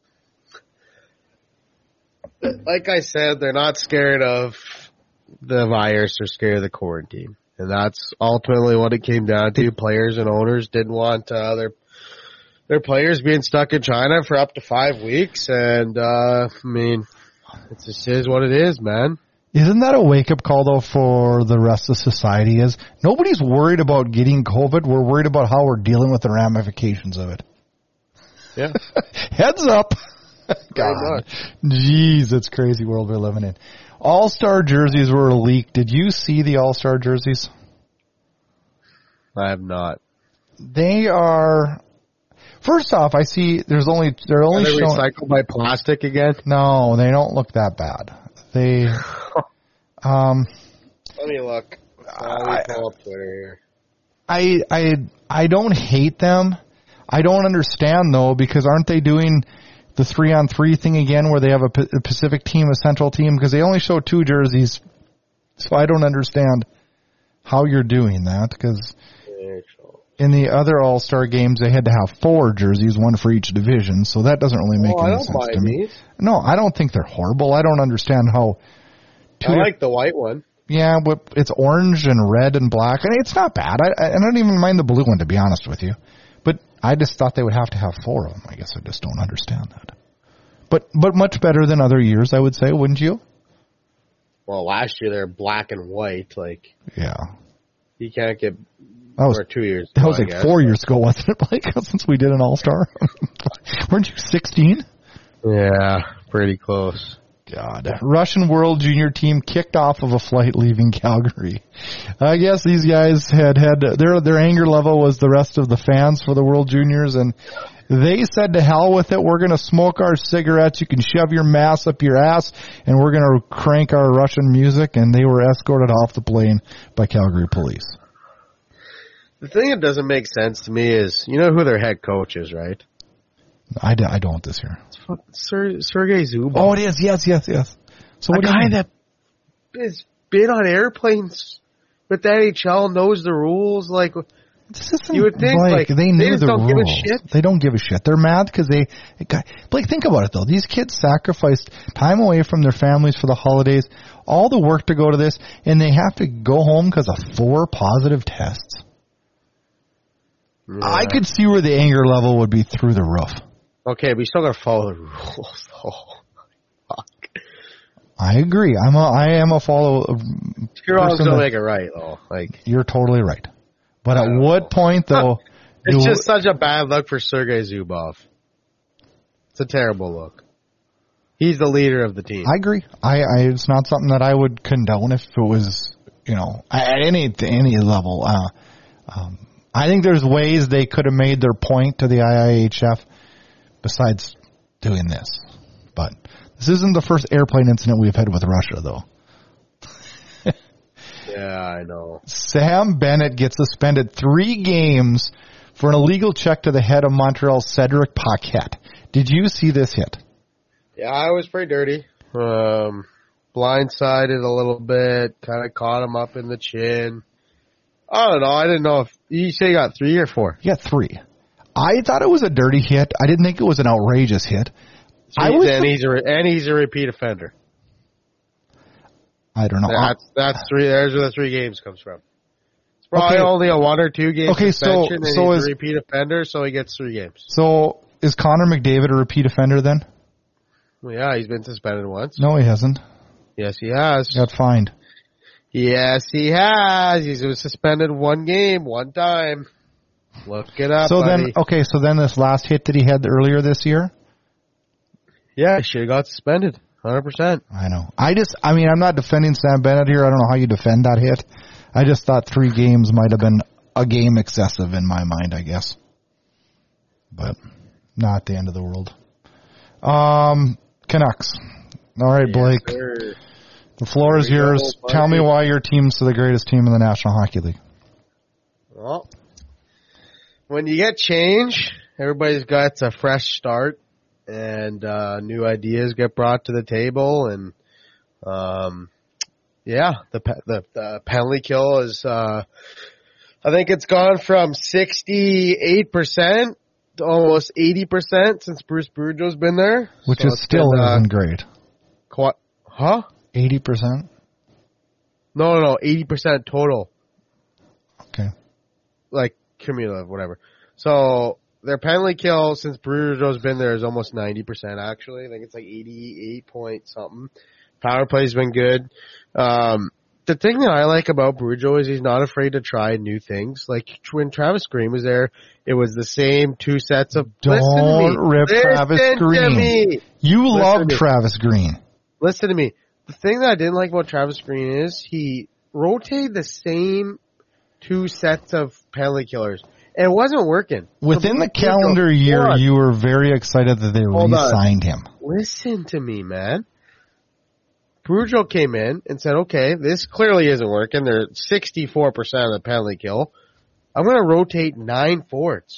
like I said, they're not scared of the virus. They're scared of the quarantine. And that's ultimately what it came down to. Players and owners didn't want uh, their their players being stuck in China for up to five weeks. And, uh, I mean, it just is what it is, man. Isn't that a wake-up call, though, for the rest of society? Is nobody's worried about getting COVID. We're worried about how we're dealing with the ramifications of it. Yeah. Heads up. God. Jeez, it's crazy world we're living in. All-Star jerseys were leaked. Did you see the All-Star jerseys? I have not. They are... First off, I see there's only... They're only Are they showing... recycled by plastic again? No, they don't look that bad. They... um. Let me look. Uh, let me pull up Twitter here. I, I, I don't hate them. I don't understand, though, because aren't they doing the three-on-three thing again where they have a, P- a Pacific team, a Central team? Because they only show two jerseys, so I don't understand how you're doing that, because in the other All-Star games, they had to have four jerseys, one for each division, so that doesn't really make oh, any I don't sense mind to me. These. No, I don't think they're horrible. I don't understand how... I like the white one. Yeah, but it's orange and red and black, and it's not bad. I, I don't even mind the blue one, to be honest with you. But I just thought they would have to have four of them. I guess I just don't understand that. But but much better than other years, I would say, wouldn't you? Well, last year they're black and white. Like, yeah, you can't get that was or two years. That ago, was like four years ago, wasn't it? Like since we did an All Star, weren't you sixteen? Yeah, pretty close. God, Russian World Junior team kicked off of a flight leaving Calgary. I guess these guys had had their their anger level was the rest of the fans for the World Juniors, and they said to hell with it. We're going to smoke our cigarettes. You can shove your mass up your ass, and we're going to crank our Russian music. And they were escorted off the plane by Calgary police. The thing that doesn't make sense to me is, you know who their head coach is, right? I, I don't this year. Ser, Sergei Zubov. Oh, it is. Yes, yes, yes. So a what guy that has been on airplanes with the N H L, knows the rules. Like, this isn't you would think, like, like they knew they the don't rules. Give a shit. They don't give a shit. They're mad because they, they like, think about it though. These kids sacrificed time away from their families for the holidays, all the work to go to this, and they have to go home because of four positive tests. Yeah. I could see where the anger level would be through the roof. Okay, but you still got to follow the rules. Oh, fuck. I agree. I'm a, I am a follow. You're always gonna make it right, though. Like you're totally right. But at what know. point, though? It's just such a bad look for Sergei Zubov. It's a terrible look. He's the leader of the team. I agree. I, I it's not something that I would condone if it was, you know, at any any level. Uh, um, I think there's ways they could have made their point to the I I H F besides doing this. But this isn't the first airplane incident we've had with Russia, though. Yeah, I know. Sam Bennett gets suspended three games for an illegal check to the head of Montreal, Cedric Paquette. Did you see this hit? Yeah, I was pretty dirty. Um, blindsided a little bit, kind of caught him up in the chin. I don't know. I didn't know if you say you got three or four. Yeah, three. I thought it was a dirty hit. I didn't think it was an outrageous hit. So I was and he's a and he's a repeat offender. I don't know. That's that's three. There's where the three games comes from. It's probably okay. only a one or two game okay, suspension, so, and so he's is, a repeat offender, so he gets three games. So is Connor McDavid a repeat offender then? Well, yeah, he's been suspended once. No, he hasn't. Yes, he has. He got fined. Yes, he has. He was suspended one game, one time. Look it up, So buddy. then, okay, so then this last hit that he had earlier this year? Yeah, he should have got suspended. one hundred percent. I know. I just, I mean, I'm not defending Sam Bennett here. I don't know how you defend that hit. I just thought three games might have been a game excessive in my mind, I guess. But not the end of the world. Um, Canucks. All right, Blake. Yes, the floor is yours. Go, Tell me why your team's the greatest team in the National Hockey League. Well, when you get change, everybody's got a fresh start. And uh, new ideas get brought to the table, and um, yeah, the, the the penalty kill is. Uh, I think it's gone from sixty-eight percent to almost eighty percent since Bruce Boudreau's been there, which so is still been, isn't uh, great. Qu- huh? Eighty percent? No, no, no, eighty percent total. Okay. Like cumulative, whatever. So. Their penalty kill since Boudreau's been there is almost ninety percent actually. I think it's like eighty-eight point something. Power play's been good. Um, the thing that I like about Boudreau is he's not afraid to try new things. Like when Travis Green was there, it was the same two sets of. Don't listen to me. rip listen Travis Green. To me. You listen love Travis Green. Listen to me. The thing that I didn't like about Travis Green is he rotated the same two sets of penalty killers. And it wasn't working. Within so the calendar go, year, you were very excited that they Hold re-signed on. him. Listen to me, man. Boudreau came in and said, okay, this clearly isn't working. They're sixty-four percent of the penalty kill. I'm going to rotate nine forwards.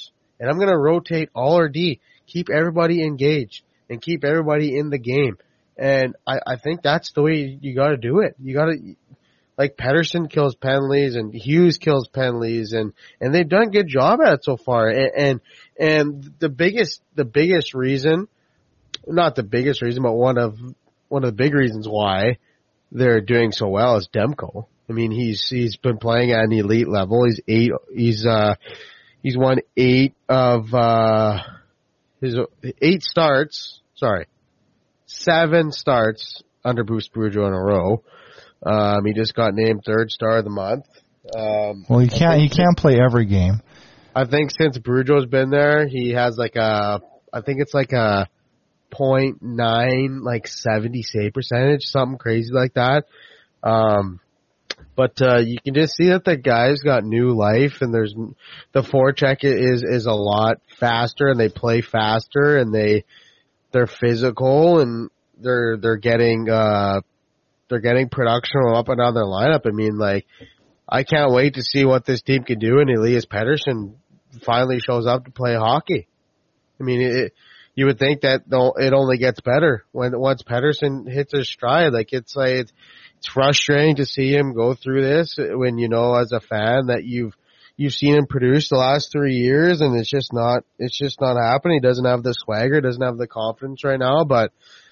and I'm going to rotate all our D, keep everybody engaged, and keep everybody in the game. And I, I think that's the way you got to do it. You got to, like Pettersson kills penalties and Hughes kills penalties, and and they've done a good job at it so far. And and, and the biggest the biggest reason, not the biggest reason, but one of one of the big reasons why they're doing so well is Demko. I mean, he's he's been playing at an elite level. He's eight. He's uh he's won eight of uh his eight starts. Sorry, seven starts under Bruce Boudreau in a row. Um, he just got named third star of the month. Um, well, he can't he can't play every game. I think since Boudreau's been there, he has like a I think it's like a point nine like seventy save percentage, something crazy like that. Um, but uh, you can just see that the guy's got new life, and there's the forecheck is is a lot faster, and they play faster, and they they're physical, and they're they're getting uh they're getting production up and down their lineup. I mean, like, I can't wait to see what this team can do, and Elias Pettersson finally shows up to play hockey. I mean, it, you would think that it only gets better when once Pettersson hits his stride. Like, it's like it's, it's frustrating to see him go through this when, you know, as a fan that you've you've seen him produce the last three years, and it's just not it's just not happening. He doesn't have the swagger, doesn't have the confidence right now, but.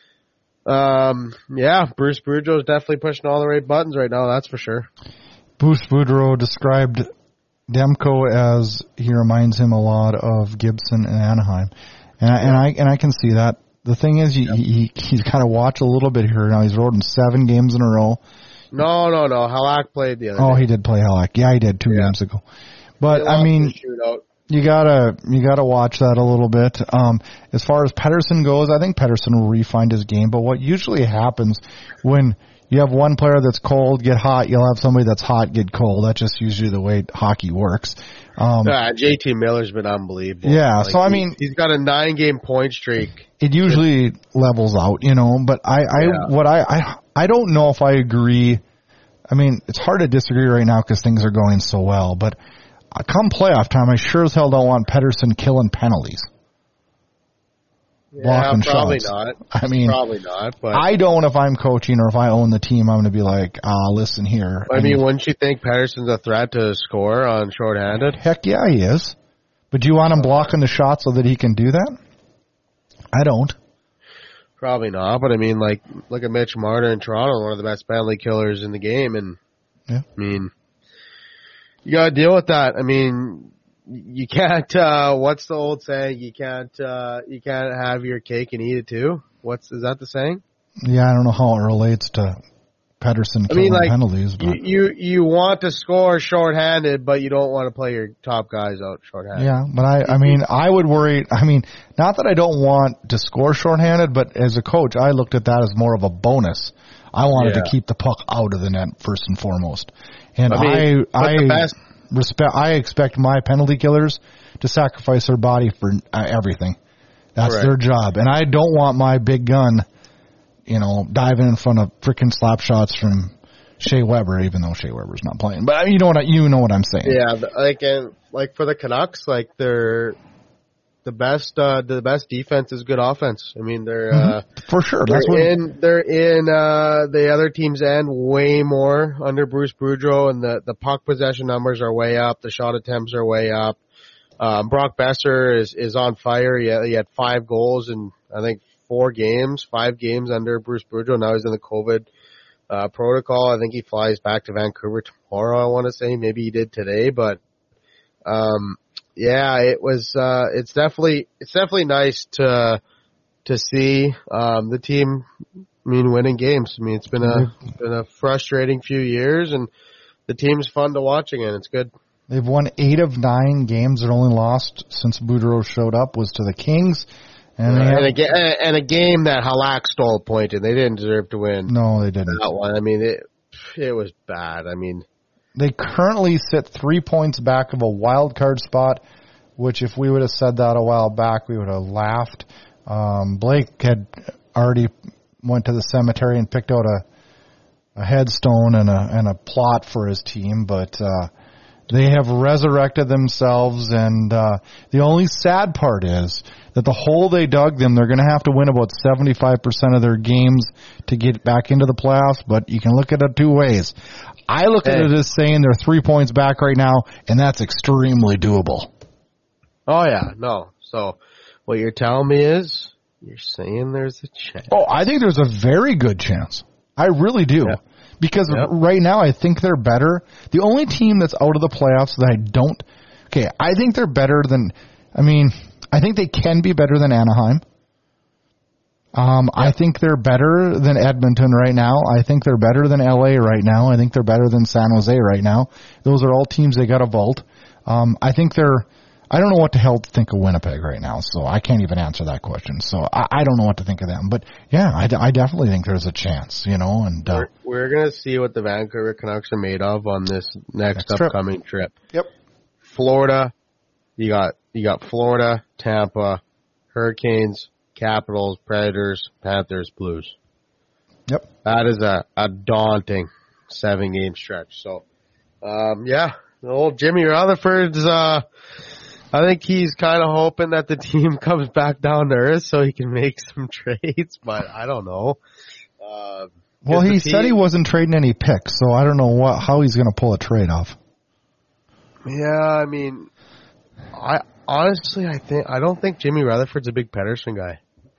Um, yeah, Bruce Boudreau is definitely pushing all the right buttons right now, that's for sure. Bruce Boudreau described Demko as he reminds him a lot of Gibson and Anaheim. And I, and I, and I can see that. The thing is, you, yep. he, he's kind of watched a little bit here now. He's rode in seven games in a row. No, no, no. Halak played the other Oh, day. he did play Halak. Yeah, he did two yeah. games ago. But, I mean, you gotta, you gotta watch that a little bit. Um, as far as Pettersson goes, I think Pettersson will refine his game, but what usually happens when you have one player that's cold get hot, you'll have somebody that's hot get cold. That's just usually the way hockey works. Um, yeah, J T Miller's been unbelievable. Yeah, like, so I mean, he's got a nine game point streak. It usually levels out, you know, but I, I, yeah. what I, I, I don't know if I agree. I mean, it's hard to disagree right now because things are going so well, but come playoff time, I sure as hell don't want Pettersson killing penalties. Yeah, Blocking probably shots. not. I mean, probably not. But I don't. If I'm coaching or if I own the team, I'm going to be like, ah, listen here. I, I mean, need, wouldn't you think Pettersson's a threat to score on shorthanded? Heck yeah, he is. But do you want him blocking the shot so that he can do that? I don't. Probably not. But I mean, like, look at Mitch Marner in Toronto, one of the best penalty killers in the game, and yeah. I mean. You gotta deal with that. I mean, you can't, uh, what's the old saying? You can't, uh, you can't have your cake and eat it too. What's, is that the saying? Yeah, I don't know how it relates to Pettersson killing I mean, like, penalties. But. You, you, you want to score shorthanded, but you don't want to play your top guys out shorthanded. Yeah, but I, I mean, I would worry, I mean, not that I don't want to score shorthanded, but as a coach, I looked at that as more of a bonus. I wanted yeah. to keep the puck out of the net first and foremost. And I, mean, I, I respect, I expect my penalty killers to sacrifice their body for uh, everything. That's right. Their job. And I don't want my big gun, you know, diving in front of freaking slap shots from Shea Weber, even though Shea Weber's not playing. But you know what I, you know what I'm saying. Yeah, like, and like for the Canucks, like they're, The best, uh, the best defense is good offense. I mean, they're, mm-hmm. uh, for sure. They're That's what in, they're in, uh, the other team's end way more under Bruce Boudreau, and the, the puck possession numbers are way up. The shot attempts are way up. Um, Brock Besser is, is on fire. He had, he had five goals in, I think, four games, five games under Bruce Boudreau. Now he's in the COVID, uh, protocol. I think he flies back to Vancouver tomorrow, I want to say. Maybe he did today, but, um, yeah, it was, uh, it's definitely, it's definitely nice to, to see, um, the team, I mean, winning games. I mean, it's been a, it's been a frustrating few years, and the team's fun to watch again. It's good. They've won eight of nine games. Their only lost since Boudreau showed up was to the Kings. And, uh, they and, a, and a game that Halak stole a point in. They didn't deserve to win. No, they didn't. That one. I mean, it, it was bad. I mean, they currently sit three points back of a wild card spot, which if we would have said that a while back, we would have laughed. Um, Blake had already went to the cemetery and picked out a, a headstone and a, and a plot for his team, but, uh, They have resurrected themselves, and uh, the only sad part is that the hole they dug them, they're going to have to win about seventy-five percent of their games to get back into the playoffs, but you can look at it two ways. I look hey. at it as saying they're three points back right now, and that's extremely doable. Oh, yeah, no. So what you're telling me is you're saying there's a chance. Oh, I think there's a very good chance. I really do. Yeah. Because yep. right now I think they're better. The only team that's out of the playoffs that I don't – okay, I think they're better than – I mean, I think they can be better than Anaheim. Um, yep. I think they're better than Edmonton right now. I think they're better than L A right now. I think they're better than San Jose right now. Those are all teams they got to vault. Um, I think they're – I don't know what the hell to think of Winnipeg right now, so I can't even answer that question. So I, I don't know what to think of them. But, yeah, I, I definitely think there's a chance, you know. And uh, We're, we're going to see what the Vancouver Canucks are made of on this next, next upcoming trip. trip. Yep. Florida, you got you got Florida, Tampa, Hurricanes, Capitals, Predators, Panthers, Blues. Yep. That is a, a daunting seven-game stretch. So, um, yeah, the old Jimmy Rutherford's uh, – I think he's kind of hoping that the team comes back down to earth so he can make some trades, but I don't know. Uh, well, he team, said he wasn't trading any picks, so I don't know what how he's going to pull a trade off. Yeah, I mean, I honestly, I think I don't think Jimmy Rutherford's a big Pettersson guy.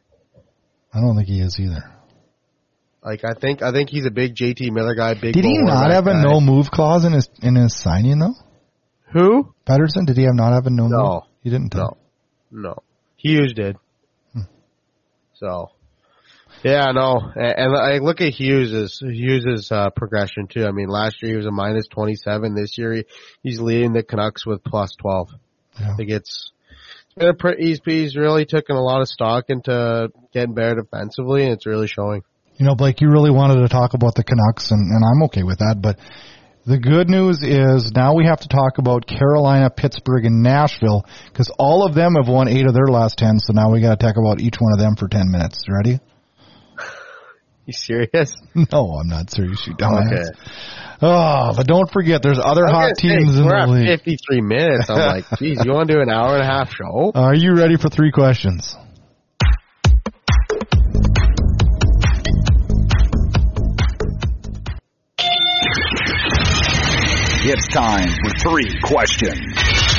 I don't think he is either. Like I think I think he's a big J T Miller guy. Big. Did he not have a no move clause in his in his signing though? Who? Pettersson, did he have not have a no No. move? He didn't. No. No. Hughes did. Hmm. So, yeah, no. And, and I look at Hughes' Hughes' uh, progression too. I mean, last year he was a minus twenty-seven. This year he, he's leading the Canucks with plus twelve. Yeah. I think it's, it's been a pretty, he's, he's really taken a lot of stock into getting better defensively, and it's really showing. You know, Blake, you really wanted to talk about the Canucks, and, and I'm okay with that, but the good news is now we have to talk about Carolina, Pittsburgh, and Nashville because all of them have won eight of their last ten, so now we got to talk about each one of them for ten minutes. Ready? You serious? No, I'm not serious, you dumbass. Okay. Oh, but don't forget, there's other hot teams in the league. We're at fifty-three minutes. I'm like, geez, you want to do an hour and a half show? Are you ready for three questions? It's time for three questions.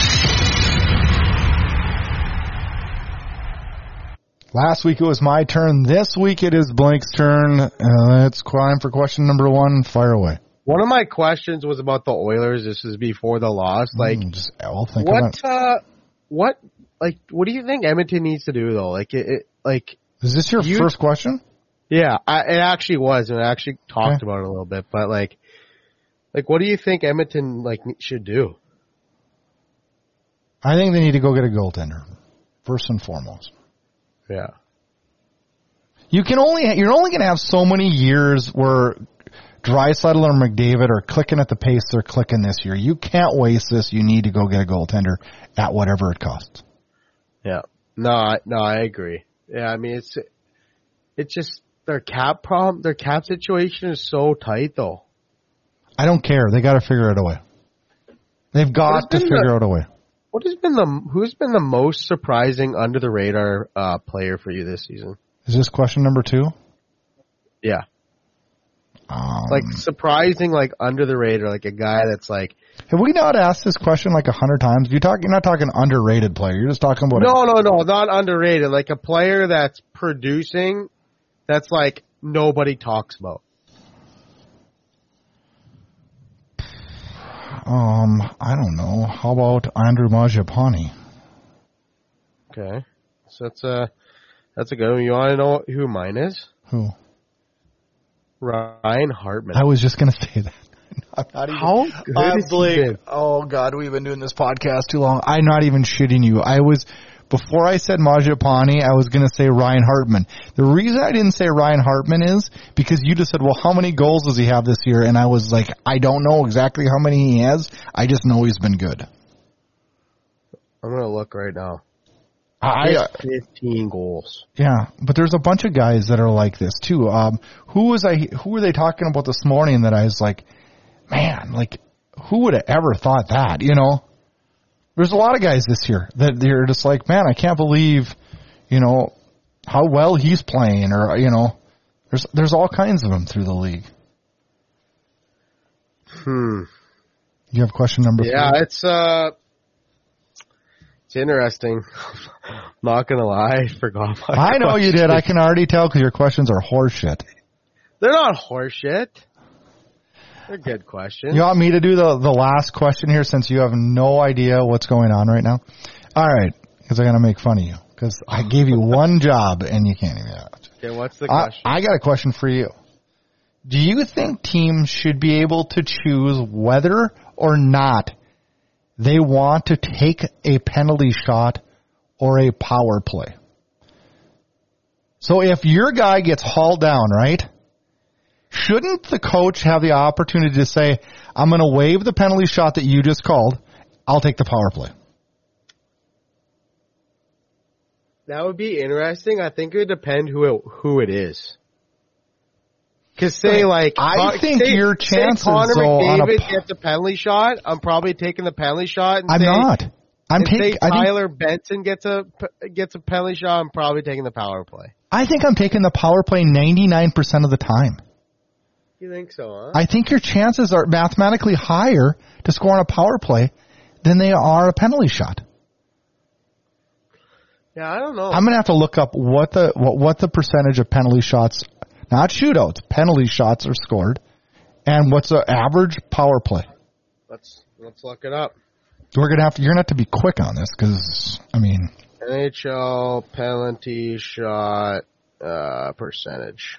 Last week it was my turn. This week it is Blake's turn. Uh, it's time for question number one. Fire away. One of my questions was about the Oilers. This is before the loss. Like, mm, just, I'll think what, uh, what, like, what do you think Edmonton needs to do though? Like, it, it like, is this your you, first question? Yeah, I, it actually was, and I actually talked okay. about it a little bit. But like, like, what do you think Edmonton like should do? I think they need to go get a goaltender first and foremost. Yeah. You can only you're only going to have so many years where Draisaitl or McDavid are clicking at the pace they're clicking this year. You can't waste this. You need to go get a goaltender at whatever it costs. Yeah. No, I, no, I agree. Yeah, I mean it's it's just their cap problem. Their cap situation is so tight, though. I don't care. They got to figure it away. They've got to figure the, out a way. What has been the who's been the most surprising under the radar uh, player for you this season? Is this question number two? Yeah. Um, like surprising, like under the radar, like a guy that's like. Have we not asked this question like a hundred times? You talk, you're not talking underrated player. You're just talking about. No, a, no, no, not underrated. Like a player that's producing, that's like nobody talks about. Um, I don't know. How about Andrew Mangiapane? Okay, so that's a that's a good one. You want to know who mine is? Who? Ryan Hartman. I was just gonna say that. I'm not even, How good I'm is Blake, he been? Oh God, we've been doing this podcast too long. I'm not even shitting you. I was before I said Mangiapane, I was gonna say Ryan Hartman. The reason I didn't say Ryan Hartman is because you just said, well, how many goals does he have this year? And I was like, I don't know exactly how many he has. I just know he's been good. I'm gonna look right now. I uh, fifteen goals. Yeah, but there's a bunch of guys that are like this too. Um, who was I? Who were they talking about this morning? That I was like, man, like who would have ever thought that, you know? There's a lot of guys this year that they're just like, man, I can't believe, you know, how well he's playing, or, you know, there's there's all kinds of them through the league. Hmm. You have question number yeah, three? it's uh, it's interesting. Not gonna lie, I forgot my I know question. you did. I can already tell because your questions are horseshit. They're not horseshit. They're good questions. You want me to do the, the last question here since you have no idea what's going on right now? All right, because I'm going to make fun of you because I gave you one job and you can't even do it. Okay, what's the I, question? I got a question for you. Do you think teams should be able to choose whether or not they want to take a penalty shot or a power play? So if your guy gets hauled down, right? Shouldn't the coach have the opportunity to say, I'm going to waive the penalty shot that you just called. I'll take the power play. That would be interesting. I think it would depend who it, who it is. Because say like, I think say, your chances say Connor though, on a, McDavid gets a penalty shot, I'm probably taking the penalty shot. And I'm say, not. I'm and taking. say Tyler Benson gets a gets a penalty shot, I'm probably taking the power play. I think I'm taking the power play ninety-nine percent of the time. You think so, huh? I think your chances are mathematically higher to score on a power play than they are a penalty shot. Yeah, I don't know. I'm gonna have to look up what the what, what the percentage of penalty shots, not shootouts, penalty shots are scored, and what's the average power play. Let's let's look it up. We're gonna have to. You're gonna have to be quick on this because I mean, N H L penalty shot uh, percentage.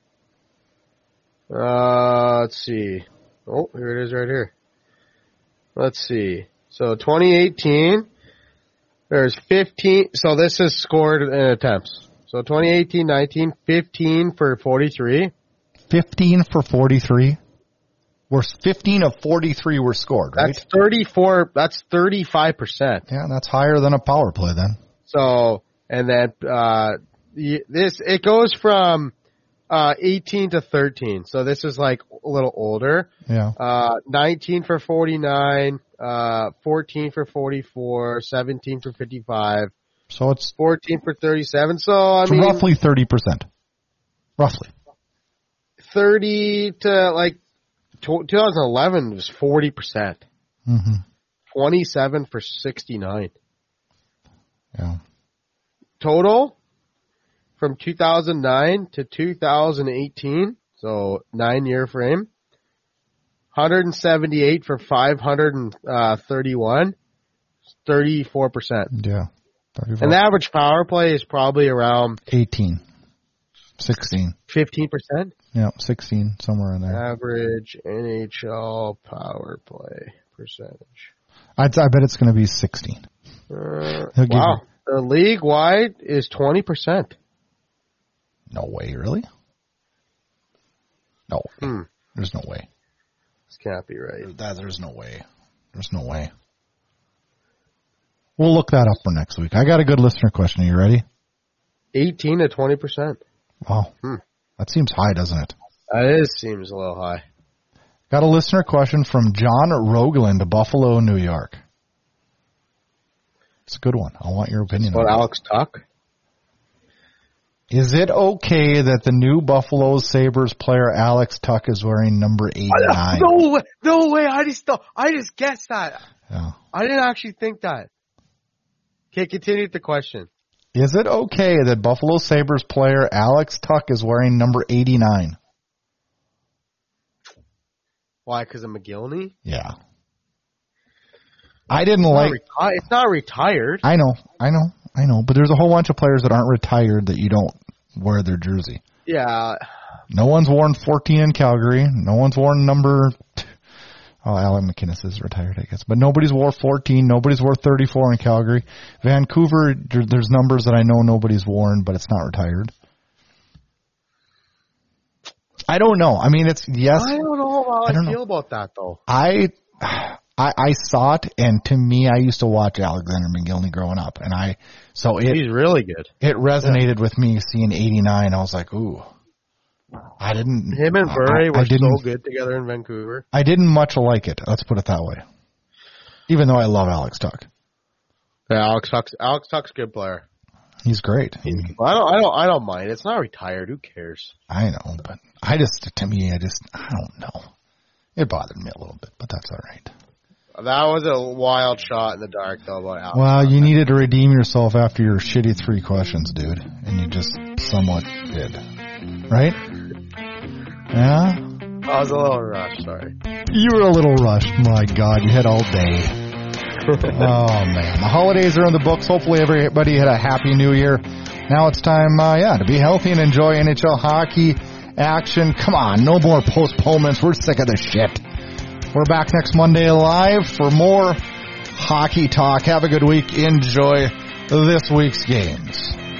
Uh, let's see. Oh, here it is right here. Let's see. So twenty eighteen, there's fifteen. So this is scored in attempts. So twenty eighteen nineteen, fifteen for forty-three. fifteen for forty-three. Where fifteen of forty-three were scored, right? That's thirty-four. That's thirty-five percent. Yeah, that's higher than a power play then. So, and then uh, this it goes from uh, eighteen to thirteen. So this is like a little older. Yeah. Uh, nineteen for forty-nine, uh, fourteen for forty-four, seventeen for fifty-five. So it's fourteen for thirty-seven. So I it's mean, roughly thirty percent. Roughly. thirty to like twenty eleven was forty percent. Mm-hmm. twenty-seven for sixty-nine. Yeah. Total from two thousand nine to two thousand eighteen, so nine year frame, one hundred seventy-eight for five hundred thirty-one, thirty-four percent. Yeah. thirty-four. And the average power play is probably around eighteen. sixteen. fifteen percent. Yeah, sixteen, somewhere in there. Average N H L power play percentage. I'd, I bet it's going to be sixteen. Uh, He'll give wow. The league wide is twenty percent. No way, really? No. Hmm. There's no way. This can't be right. That, there's no way. There's no way. We'll look that up for next week. I got a good listener question. Are you ready? eighteen to twenty percent. Wow. Hmm. That seems high, doesn't it? That is, seems a little high. Got a listener question from John Rogland, Buffalo, New York. It's a good one. I want your opinion What, on it. Alex Tuck? Is it okay that the new Buffalo Sabres player Alex Tuck is wearing number eighty-nine? No way! No way! I just thought, I just guessed that. Yeah. I didn't actually think that. Okay, continue with the question. Is it okay that Buffalo Sabres player Alex Tuck is wearing number eighty-nine? Why? Because of McGillney? Yeah. I didn't It's like... not reti- it's not retired. I know, I know, I know. But there's a whole bunch of players that aren't retired that you don't wear their jersey. Yeah. No one's worn fourteen in Calgary. No one's worn number... T- oh, Alan McInnes is retired, I guess. But nobody's wore fourteen. Nobody's wore thirty-four in Calgary. Vancouver, there, there's numbers that I know nobody's worn, but it's not retired. I don't know. I mean, it's... Yes. I don't know how I, I don't feel know. about that, though. I... I, I saw it, and to me, I used to watch Alexander McGillney growing up, and I, so it, He's really good. it resonated with me seeing eighty-nine. I was like, ooh, I didn't. Him and Murray I, were I didn't, so good together in Vancouver. I didn't much like it. Let's put it that way. Even though I love Alex Tuch. Yeah, Alex Tuch's Alex Tuch's a good player. He's great. I, mean, I don't. I don't. I don't mind. It's not retired. Who cares? I know, but I just to me, I just I don't know. It bothered me a little bit, but that's all right. That was a wild shot in the dark, though, about Alex. Well, you needed to redeem yourself after your shitty three questions, dude, and you just somewhat did, right? Yeah? I was a little rushed, sorry. You were a little rushed. My God, you had all day. Oh, man. The holidays are in the books. Hopefully everybody had a happy new year. Now it's time, uh, yeah, to be healthy and enjoy N H L hockey action. Come on, no more postponements. We're sick of this shit. We're back next Monday live for more hockey talk. Have a good week. Enjoy this week's games.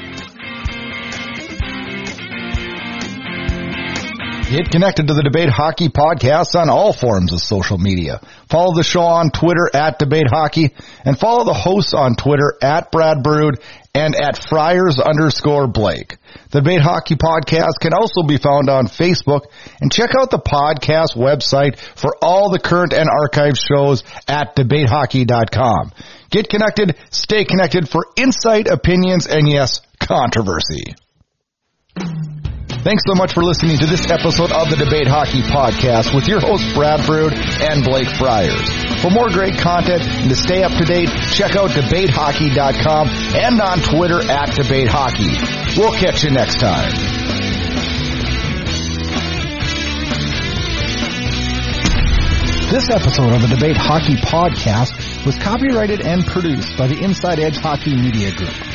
Get connected to the Debate Hockey Podcast on all forms of social media. Follow the show on Twitter at Debate Hockey and follow the hosts on Twitter at Brad Brood and at Friars underscore Blake. The Debate Hockey Podcast can also be found on Facebook, and check out the podcast website for all the current and archived shows at debate hockey dot com. Get connected, stay connected for insight, opinions, and yes, controversy. Thanks so much for listening to this episode of the Debate Hockey Podcast with your hosts Brad Brood and Blake Friars. For more great content and to stay up to date, check out debate hockey dot com and on Twitter at Debate Hockey. We'll catch you next time. This episode of the Debate Hockey Podcast was copyrighted and produced by the Inside Edge Hockey Media Group.